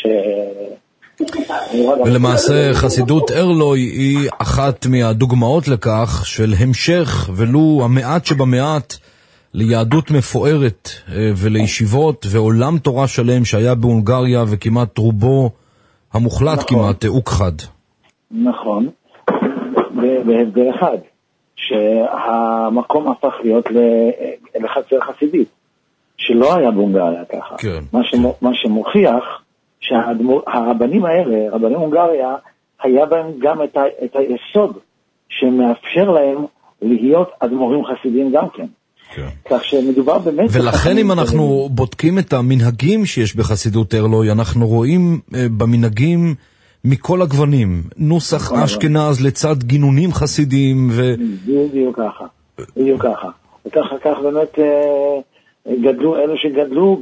ולמעשה חסידות ארלוי היא אחת מהדוגמאות לכך של המשך ולו המעט שבמעט ליהדות מפוארת ולישיבות ועולם תורה שלם שהיה בהונגריה וכמעט רובו המוחלט כמעט הוכחד. נכון, בהבדל אחד שהמקום הפך להיות לחצר חסידית שלא היה בהונגריה ככה. כן. מה שמוכיח שהרבנים האלה, רבני הונגריה, היה בהם גם את היסוד שמאפשר להם להיות אדמו"רים חסידים גם כן. כן. כך שמדובר באמת... ולכן אם אנחנו בודקים את המנהגים שיש בחסידות ארלוי, אנחנו רואים במנהגים מכל הגוונים, נוסח אשכנז לצד גינונים חסידיים בדיוק ככה, בדיוק ככה. וכך באמת... גדלו אלו שגדלו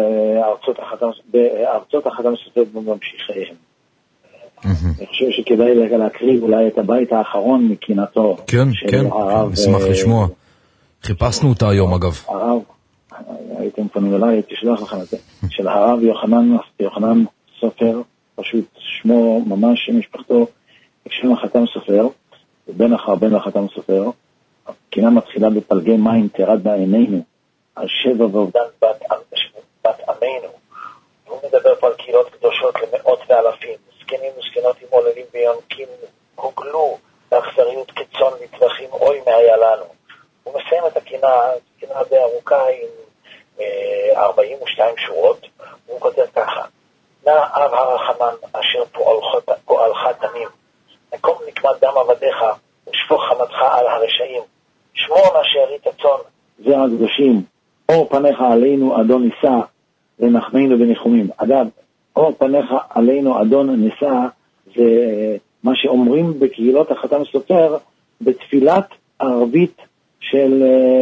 בארצות החתם הסופר בממשיכיהם. אני חושב שכדאי להקריב אולי את הבית האחרון מקינתו. כן, כן, נשמח לשמוע. חיפשנו אותה היום אגב. הרב, הייתם פונים אליי, תשלח לכם את זה, של הרב יוחנן סופר, פשוט שמו ממש שם משפחתו, שם החתם הסופר, בן החתם הסופר, הקינה מתחילה בפלגי מים תרד בעינינו, על שבע ואובדן בת עמנו. הוא מדבר פה על קהילות קדושות למאות ואלפים, זקנים וזקנות עם עוללים ביונקים, הוגלו באכזריות כצאן לטווחים, אוי מה היה לנו. הוא מסיים את הקינה די ארוכה עם 42 שורות, והוא כותב ככה: נא אב הרחמן אשר פועלך תמים, מקום נקמת דם עבדיך ושפוך חמתך על הרשעים, שמור נא שארית הצאן זרע הקדושים, אור פניך עלינו אדון נישא ונחמנו בניחומים. אגב, אור פניך עלינו אדון נישא זה מה שאומרים בקהילות החתם הסופר בתפילת ערבית של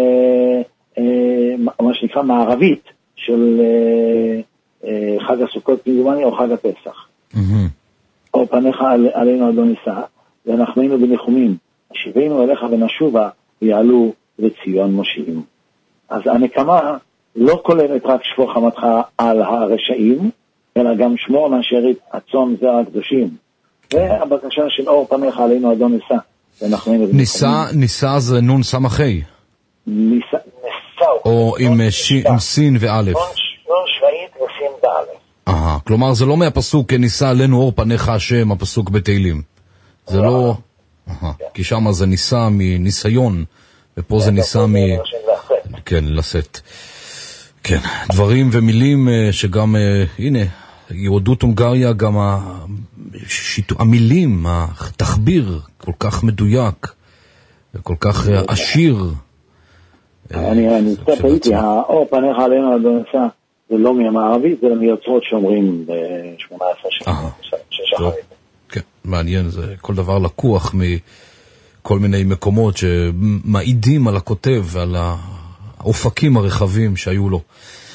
מה שנקרא מערבית של חג הסוכות כמדומני או חג הפסח. אור פניך עלינו אדון נישא ונחמנו בניחומים, השיבנו אליך ונשובה ויעלו לציון מושיעים. אז הנקמה לא כוללת רק שפוך חמתך על הרשעים, אלא גם שמור נשארית הצאן זרע הקדושים. והבקשה של אור פניך עלינו אדון נישא. נישא זה נון סמכי. נישא. או עם סין ואלף. נון שביעית וסין ואלף. כלומר זה לא מהפסוק נישא עלינו אור פניך השם, הפסוק בתהילים. זה לא... כי שם זה נישא מניסיון, ופה זה נישא כן, לשאת. כן, דברים ומילים שגם, הנה, יהודות הונגריה, גם המילים, התחביר, כל כך מדויק, וכל כך עשיר. אני קצת הייתי, האור פניך עלינו אדון נישא, זה לא מהמערבית, זה מיוצרות שאומרים ב-18 שחרית. כן, מעניין, זה כל דבר לקוח מכל מיני מקומות שמעידים על הכותב ועל האופקים הרחבים שהיו לו.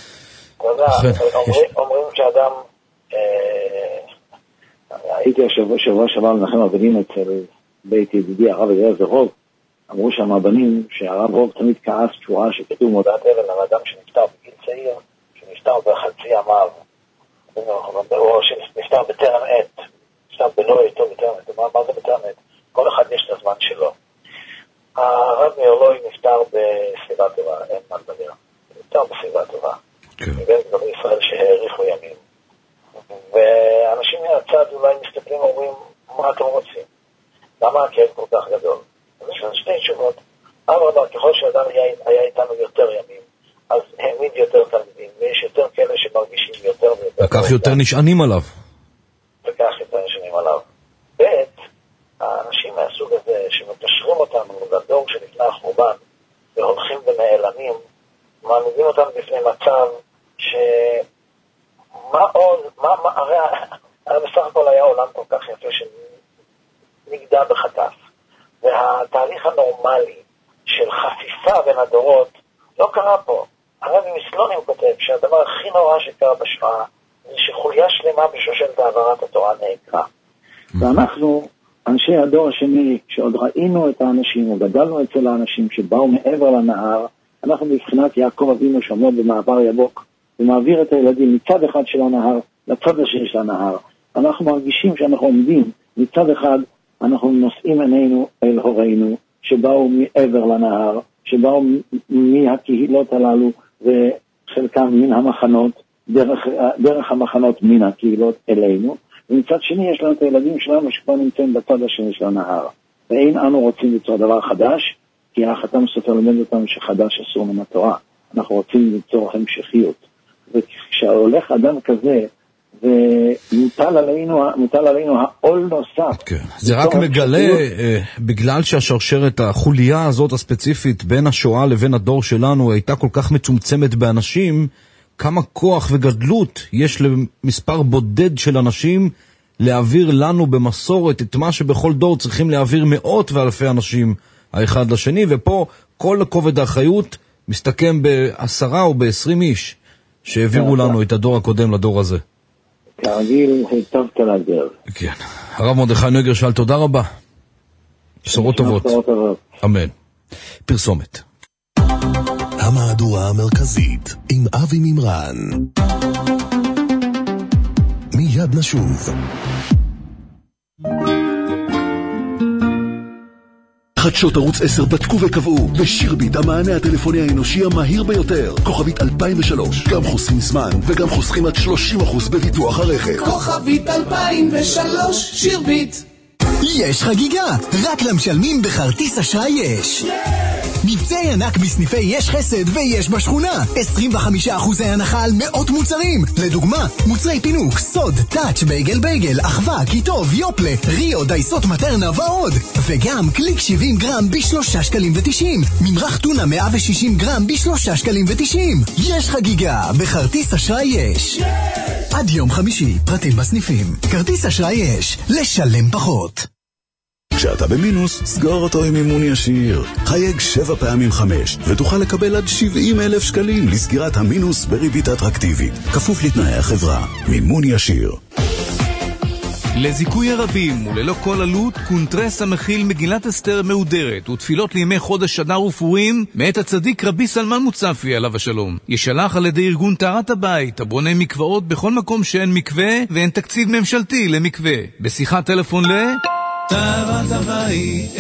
אומרים שאדם, הייתי שבוע שעבר לנחם הבנים אצל בית ידידי הרב אליעזר רוב, אמרו שם הבנים שהרב רוב תמיד כעס תשורה שכתוב מודעת אבל על אדם שנפטר בגיל צעיר, שנפטר בחצי ימיו, או שנפטר בטרם עת, נפטר בלא איתו בטרם עת. מה זה בטרם עת? כל אחד יש את הזמן שלו. הרב מארלוי נפטר בסביבה טובה, אין מה לדבר. נפטר בסביבה טובה. מבין גם ישראל שהאריכו ימים. ואנשים מהצד אולי מסתכלים ואומרים, מה אתם רוצים? למה הכאב כל כך גדול? אז יש לנו שתי תשובות. אבל ככל שאדם היה איתנו יותר ימים, אז העמיד יותר תלמידים, ויש יותר כאלה שמרגישים יותר ויותר. וכך יותר נשענים עליו. וכך יותר נשענים עליו. ב' האנשים מהסוג הזה שמקשרים אותנו לדור שלפני החורבן, והולכים ונעלמים, מעמידים אותם בפני מצב מה עוד, הרי בסך הכל היה עולם כל כך יפה שנגדע בחטף. והתהליך הנורמלי של חפיפה בין הדורות לא קרה פה. הרב מסלונים כותב שהדבר הכי נורא שקרה בשואה זה שחוליה שלמה בשושלת העברת התורה נעקרה. ואנחנו, אנשי הדור השני, שעוד ראינו את האנשים, וגדלנו אצל האנשים שבאו מעבר לנהר, אנחנו מבחינת יעקב אבינו שעומד במעבר יבוק, ומעביר את הילדים מצד אחד של הנהר לצד השני של הנהר. אנחנו מרגישים שאנחנו עומדים מצד אחד, אנחנו נושאים עינינו אל הורינו, שבאו מעבר לנהר, שבאו מהקהילות הללו, וחלקם מן המחנות, דרך המחנות מן הקהילות אלינו, ומצד שני יש לנו את הילדים שלנו שכבר נמצאים בצד השני של הנהר. ואין אנו רוצים ליצור דבר חדש, כי החתם סופר למד אותנו שחדש אסור מן התורה. אנחנו רוצים ליצור המשכיות. וכשהולך אדם כזה, ומוטל עלינו העול נוסף. כן. זה רק מגלה, בגלל שהשרשרת, החוליה הזאת הספציפית בין השואה לבין הדור שלנו הייתה כל כך מצומצמת באנשים, כמה כוח וגדלות יש למספר בודד של אנשים להעביר לנו במסורת את מה שבכל דור צריכים להעביר מאות ואלפי אנשים האחד לשני, ופה כל כובד האחריות מסתכם ב10 או ב20 איש שהעבירו לנו את הדור הקודם לדור הזה. כרגיל, היטבת לדרך. כן. הרב מרדכי נויגרשל, תודה רבה. בשורות טובות. אמן. פרסומת. המהדורה המרכזית עם אבי ממרן. מיד נשוב. חדשות ערוץ 10 בדקו וקבעו בשירביט המענה הטלפוני האנושי המהיר ביותר, כוכבית 2003. גם חוסכים זמן וגם חוסכים עד 30% בביטוח הרכב. כוכבית 2003 שירביט. יש חגיגה, רק למשלמים בכרטיס אשראי יש. מבצעי ענק בסניפי יש חסד ויש בשכונה. 25% הנחה על מאות מוצרים. לדוגמה, מוצרי פינוק, סוד, טאץ', בייגל, אחווה, קיטוב, יופלה, ריו, דייסות מטרנה ועוד. וגם קליק 70 גרם ב3 שקלים ו90. ממרח טונה 160 גרם ב3 שקלים ו90. יש חגיגה, בכרטיס אשראי יש. עד יום חמישי, פרטים בסניפים. כרטיס אשראי יש, לשלם פחות. כשאתה במינוס, סגור אותו עם מימון ישיר. חייג 7 פעמים 5, ותוכל לקבל עד 70,000 שקלים לסגירת המינוס בריבית אטרקטיבית. כפוף לתנאי החברה. מימון ישיר. לזיכוי הרבים וללא כל עלות, קונטרס המכיל מגילת אסתר מהודרת ותפילות לימי חודש אדר ופורים מאת הצדיק רבי סלמן מוצפי עליו השלום. ישלח על ידי ארגון טהרת הבית, הבונה מקוואות בכל מקום שאין מקווה ואין תקציב ממשלתי למקווה. בשיחת טלפון טהרת הבית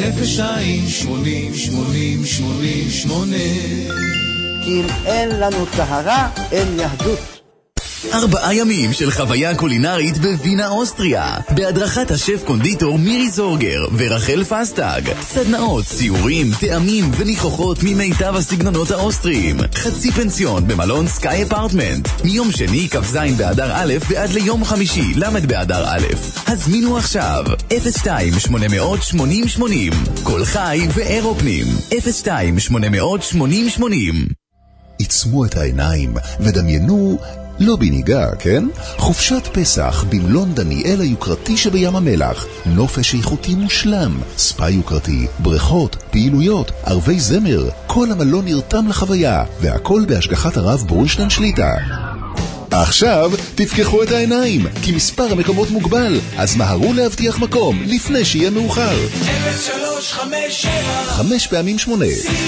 02-80-80-88. כי אם אין לנו טהרה, אין יהדות. 4 ימים של חוויה קולינרית בווינה אוסטריה, בהדרכת השף קונדיטור מירי זורגר ורחל פסטג. סדנאות, ציורים, טעמים וניחוחות ממיטב הסגנונות האוסטריים. חצי פנסיון במלון סקאי אפרטמנט, מיום שני כ"ז באדר א' ועד ליום חמישי למד באדר א'. הזמינו עכשיו 02-880-80, כל חי ואירופנים 02-880-80. עצמו את העיניים ודמיינו לא בניגה, כן? חופשת פסח במלון דניאל היוקרתי שבים המלח. נופש איכותי מושלם, ספא יוקרתי, בריכות, פעילויות, ערבי זמר. כל המלון נרתם לחוויה, והכל בהשגחת הרב ברונשטיין שליטה. עכשיו תפקחו את העיניים, כי מספר המקומות מוגבל, אז מהרו להבטיח מקום לפני שיהיה מאוחר. 0357 5 פעמים 8.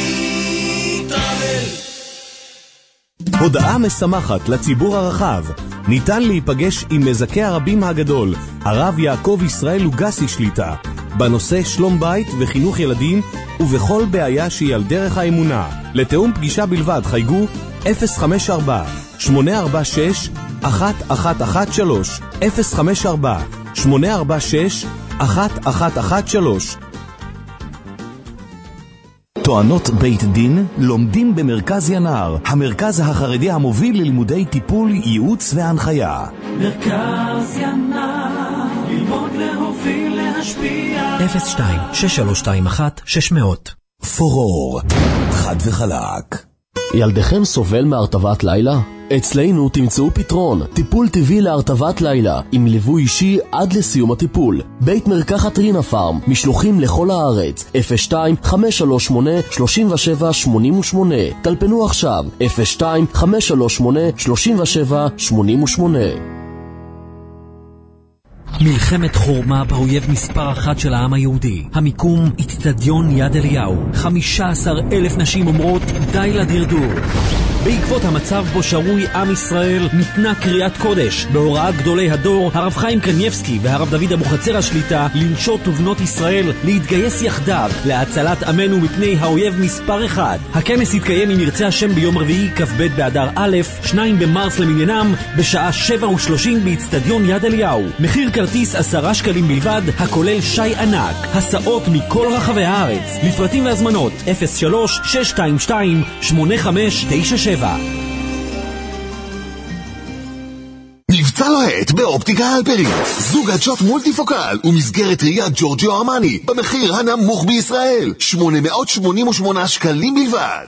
הודעה משמחת לציבור הרחב. ניתן להיפגש עם מזכה הרבים הגדול, הרב יעקב ישראל לוגסי שליטה, בנושא שלום בית וחינוך ילדים ובכל בעיה שהיא על דרך האמונה. לתאום פגישה בלבד חייגו 054-846-1113 054-846-1113. טוענות בית דין, לומדים במרכז ינר, המרכז החרדי המוביל ללימודי טיפול, ייעוץ והנחיה. מרכז ינר, ללמוד להוביל להשפיע. 02-6321-600. פורור, חד וחלק. ילדיכם סובל מהרטבת לילה? אצלנו תמצאו פתרון, טיפול טבעי להרטבת לילה, עם ליווי אישי עד לסיום הטיפול. בית מרקחת רינה פארם, משלוחים לכל הארץ, 02-538-3788. טלפנו עכשיו, 02-538-3788. מלחמת חורמה באויב מספר 1 של העם היהודי. המיקום, אצטדיון יד אליהו. 15,000 נשים אומרות די לדרדור. בעקבות המצב בו שרוי עם ישראל, ניתנה קריאת קודש בהוראת גדולי הדור, הרב חיים קניבסקי והרב דוד אבוחצירא השליטה, לנשות ובנות ישראל להתגייס יחדיו להצלת עמנו מפני האויב מספר 1. הכנס יתקיים אם ירצה השם ביום רביעי כ"ב באדר א', 2 במרס למניינם, בשעה 7:30 באצטדיון יד אליהו. מחיר כרטיס 10 שקלים בלבד, הכולל שי ענק, הסעות מכל רחבי הארץ. לפרטים והזמנות 03-622-8597. מבצע לוהט באופטיקה הלפרין, זוג עדשות מולטיפוקל ומסגרת ראיית ג'ורג'יו ארמני במחיר הנמוך בישראל, 888 שקלים בלבד.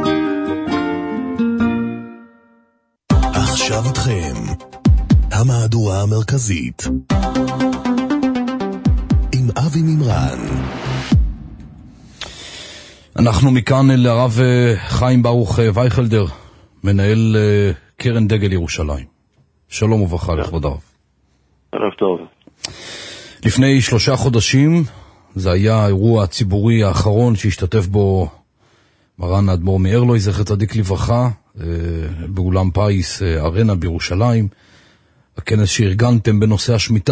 עכשיו איתכם המהדורה המרכזית עם אבי מימרן. אנחנו מכאן אל הרב חיים ברוך וייכלדר, מנהל קרן דגל ירושלים. שלום וברכה לכבוד הרב. ערב טוב. לפני 3 חודשים זה היה האירוע הציבורי האחרון שהשתתף בו מרן האדמו"ר מארלוי, זכר צדיק לברכה, באולם פייס ארנה בירושלים, הכנס שארגנתם בנושא השמיטה.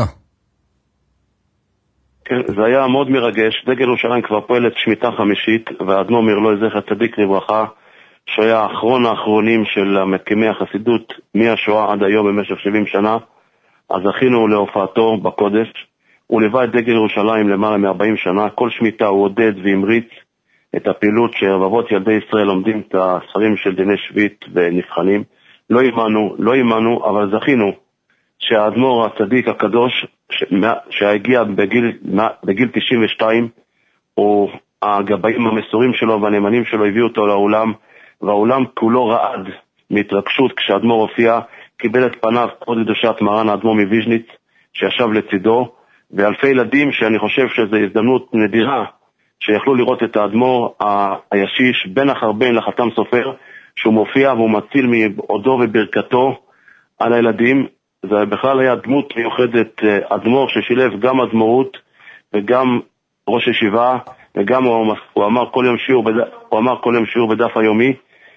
כן, זה היה מאוד מרגש. דגל ירושלים כבר פועלת שמיטה 5, והאדמו"ר מארלוי, זכר צדיק לברכה, שהיה האחרון האחרונים של מקימי החסידות מהשואה עד היום במשך 70 שנה, אז זכינו להופעתו בקודש. הוא ליווה את דגל ירושלים למעלה מ-40 שנה. כל שמיטה הוא עודד והמריץ את הפעילות שרבבות ילדי ישראל לומדים את הספרים של דיני שביט ונבחנים. לא אימנו, אבל זכינו שהאדמו"ר הצדיק הקדוש שהגיע בגיל 92, הוא הגבאים המסורים שלו והנאמנים שלו הביאו אותו לעולם, והעולם כולו רעד מהתרגשות כשהאדמו"ר הופיע, קיבל את פניו כבוד קדושת מרן האדמו"ר מוויז'ניץ שישב לצידו, ואלפי ילדים שאני חושב שזו הזדמנות נדירה שיכלו לראות את האדמו"ר הישיש בן אחר בן לחתם סופר, שהוא מופיע והוא מציל מעודו וברכתו על הילדים. זה בכלל היה דמות מיוחדת, אדמו"ר ששילב גם אדמו"רות וגם ראש ישיבה, וגם הוא אמר כל יום שיעור בדף היומי,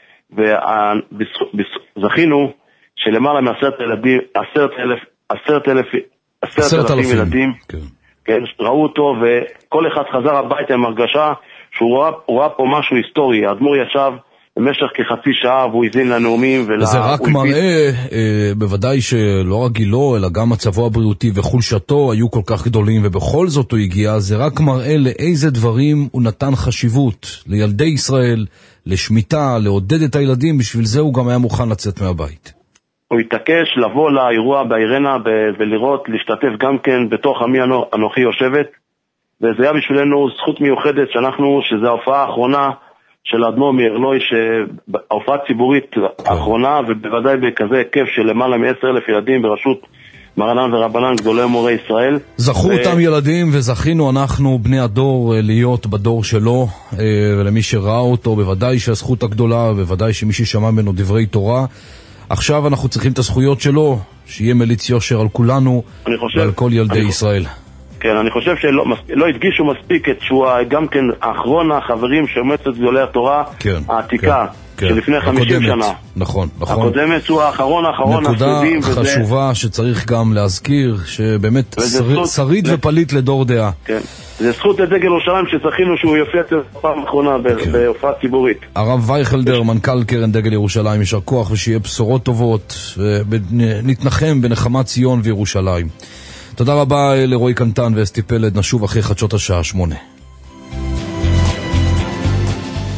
וזכינו שלמעלה מ10,000 ילדים כן, ראו אותו, וכל אחד חזר הביתה עם הרגשה שהוא ראה פה משהו היסטורי. האדמו"ר ישב במשך כחצי שעה והוא הזין לנאומים. זה רק מראה, בוודאי שלא רק גילו, אלא גם מצבו הבריאותי וחולשתו היו כל כך גדולים, ובכל זאת הוא הגיע. זה רק מראה לאיזה דברים הוא נתן חשיבות לילדי ישראל, לשמיטה, לעודד את הילדים. בשביל זה הוא גם היה מוכן לצאת מהבית. הוא התעקש לבוא לאירוע באירנה ולראות, להשתתף גם כן בתוך עמי אנוכי יושבת, וזה היה בשבילנו זכות מיוחדת שזו ההופעה האחרונה של האדמו"ר מארלוי, ההופעה ציבורית האחרונה, ובוודאי בכזה היקף של למעלה מ10,000 ילדים בראשות מרנן ורבנן גדולי מורי ישראל. זכו אותם ילדים, וזכינו אנחנו בני הדור להיות בדור שלו, ולמי שראה אותו בוודאי שהזכות הגדולה, בוודאי שמי ששמע ממנו דברי תורה. עכשיו אנחנו צריכים את הזכויות שלו, שיהיה מליץ יושר על כולנו ועל כל ילדי ישראל. כן, אני חושב שלא הדגישו מספיק את שהוא גם כן האחרון החברים שמועצת גדולי התורה העתיקה שלפני 50 שנה. נכון. הקודמת הוא האחרון נקודה חשובה שצריך גם להזכיר, שבאמת שריד ופליט לדור דעה. כן, זה זכות לדגל ירושלים שזכינו שהוא יופיע פעם אחרונה בהופעה ציבורית. הרב וייכלדר, מנכ"ל קרן דגל ירושלים, יישר כוח ושיהיה בשורות טובות, ונתנחם בנחמת ציון וירושלים. תודה רבה לרועי קנטן ואסתי פלד. נשוב אחרי חדשות השעה 8.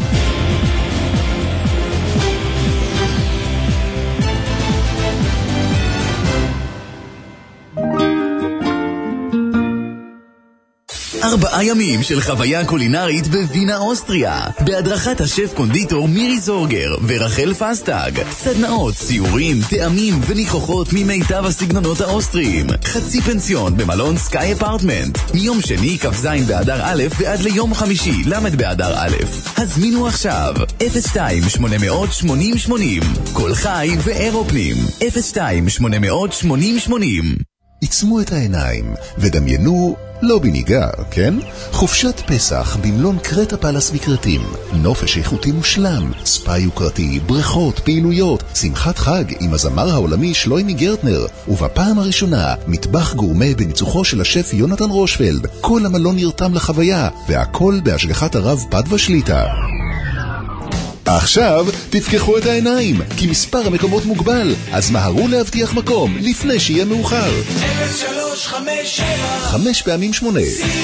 4 ימים של חוויה קולינרית בווינה אוסטריה, בהדרכת השף קונדיטור מירי זורגר ורחל פסטג. סדנאות, ציורים, טעמים וניחוחות ממיטב הסגנונות האוסטריים. חצי פנסיון במלון סקאי אפרטמנט, מיום שני כ"ז באדר א' ועד ליום חמישי למד באדר א'. הזמינו עכשיו 02-880-80, כל חי ואירופנים 02-880-80. עצמו את העיניים ודמיינו לא בניגה, כן? חופשת פסח במלון קרטה פלס בקרטים. נופש איכותי מושלם, ספא יוקרתי, בריכות, פעילויות, שמחת חג עם הזמר העולמי שלוימי גרטנר, ובפעם הראשונה מטבח גורמה בניצוחו של השף יונתן רושפלד. כל המלון נרתם לחוויה, והכל בהשגחת הרב פדווה שליטה. עכשיו תפקחו את העיניים, כי מספר המקומות מוגבל, אז מהרו להבטיח מקום לפני שיהיה מאוחר. 0357 5 פעמים 8.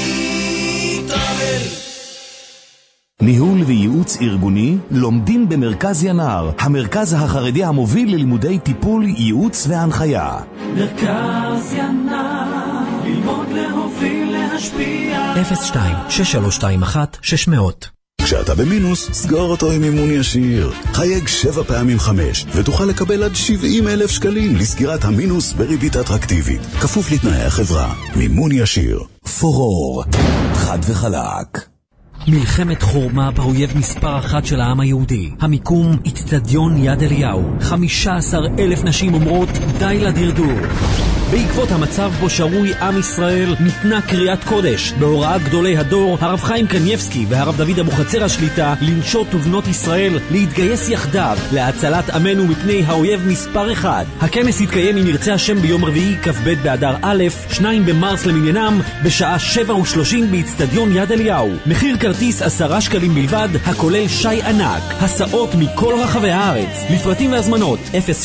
ניהול וייעוץ ארגוני לומדים במרכז ינער, המרכז החרדי המוביל ללימודי טיפול, ייעוץ והנחיה. מרכז ינער, ללמוד להוביל להשפיע. 02-6321-600. כשאתה במינוס, סגור אותו עם מימון ישיר. חייג 7 פעמים 5, ותוכל לקבל עד 70,000 שקלים לסגירת המינוס בריבית אטרקטיבית. כפוף לתנאי החברה. מימון ישיר. פורור. חד וחלק. מלחמת חורמה באויב מספר 1 של העם היהודי. המיקום אצטדיון יד אליהו. 15,000 נשים אומרות די לדרדור. בעקבות המצב בו שרוי עם ישראל ניתנה קריאת קודש בהוראת גדולי הדור הרב חיים קניבסקי והרב דוד אבוחצירא השליטה לנשות ובנות ישראל להתגייס יחדיו להצלת עמנו מפני האויב מספר 1. הכנס יתקיים אם ירצה השם ביום רביעי כ"ב באדר א' 2 במרס למניינם בשעה 7:30 באצטדיון יד אליהו. מחיר כרטיס 10 שקלים בלבד, הכולל שי ענק, הסעות מכל רחבי הארץ. לפרטים והזמנות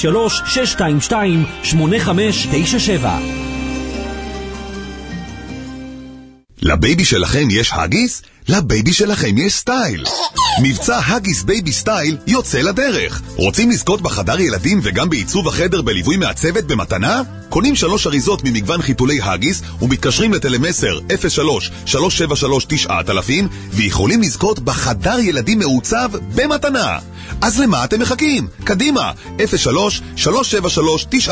03-622-8597. לבייבי שלכם יש הגיס? לבייבי שלכם יש סטייל. מבצע הגיס בייבי סטייל יוצא לדרך. רוצים לזכות בחדר ילדים וגם בעיצוב החדר בליווי מעצבת במתנה? קונים 3 אריזות ממגוון חיתולי הגיס ומתקשרים לטלמסר 03-373-9000 ויכולים לזכות בחדר ילדים מעוצב במתנה. אז למה אתם מחכים? קדימה, 03-373-9000.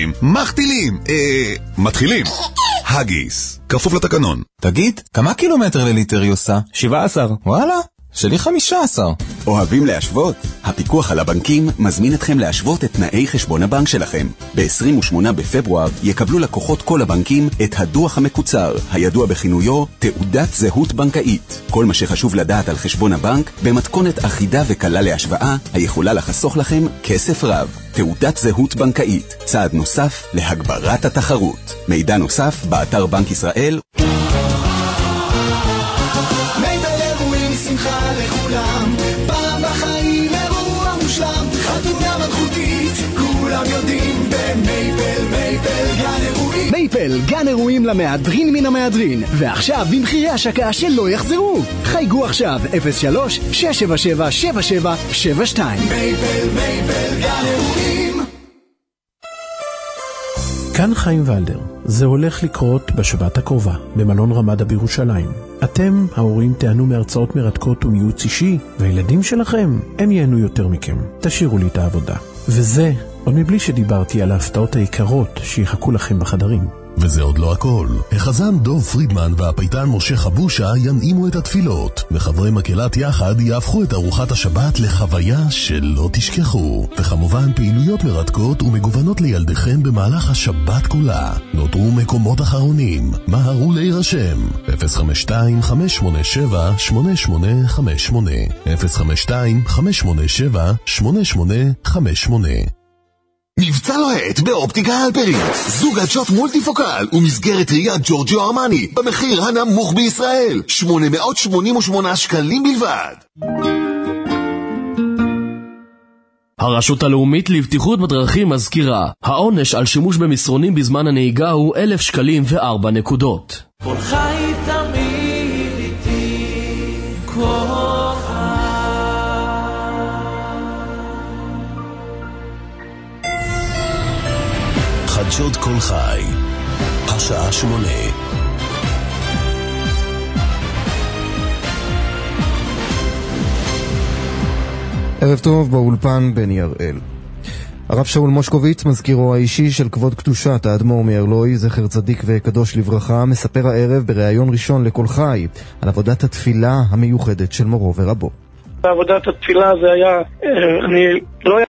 מתחילים. הגיס, כפוף לתקנון. תגיד, כמה קילומטר לליטר היא עושה? 17. וואלה, שלי 15. אוהבים להשוות? הפיקוח על הבנקים מזמין אתכם להשוות את תנאי חשבון הבנק שלכם. ב-28 בפברואר יקבלו לקוחות כל הבנקים את הדוח המקוצר, הידוע בכינויו תעודת זהות בנקאית. כל מה שחשוב לדעת על חשבון הבנק במתכונת אחידה וקלה להשוואה, היכולה לחסוך לכם כסף רב. תעודת זהות בנקאית, צעד נוסף להגברת התחרות. מידע נוסף באתר בנק ישראל. שמחה לכולם, פעם בחיים אירוע מושלם, חתונה מלכותית, כולם יודעים במייפל, מייפל גן אירועים. מייפל גן אירועים למהדרין מן המהדרין, ועכשיו במחירי השקה שלא יחזרו. חייגו עכשיו 03-677-7772. מייפל, מייפל גן אירועים. כאן חיים ולדר. זה הולך לקרות בשבת הקרובה, במלון רמדה בירושלים. אתם, ההורים, תענו מהרצאות מרתקות ומייעוץ אישי, והילדים שלכם, הם ייהנו יותר מכם. תשאירו לי את העבודה. וזה, עוד מבלי שדיברתי על ההפתעות היקרות שיחכו לכם בחדרים. וזה עוד לא הכל. החזן דוב פרידמן והפייטן משה חבושה ינעימו את התפילות, וחברי מקהלת יחד יהפכו את ארוחת השבת לחוויה שלא תשכחו. וכמובן פעילויות מרתקות ומגוונות לילדיכם במהלך השבת כולה. נותרו מקומות אחרונים. מהרו להירשם. 052-587-8858 052-587-8858. מבצע לוהט באופטיקה הלפרין, זוג עדשות מולטיפוקל ומסגרת ראיית ג'ורג'יו ארמני במחיר הנמוך בישראל, 888 שקלים בלבד. הרשות הלאומית לבטיחות בדרכים מזכירה, העונש על שימוש במסרונים בזמן הנהיגה הוא 1,000 שקלים ו4 נקודות. כל חי תמיד איתי, כל חי. חדשות כל חי, השעה 8. ערב טוב, באולפן בני הראל. הרב שאול מושקוביץ, מזכירו האישי של כבוד קדושת האדמו"ר מערלוי, זכר צדיק וקדוש לברכה, מספר הערב בראיון ראשון לכל חי על עבודת התפילה המיוחדת של מורו ורבו. בעבודת התפילה זה היה, אני לא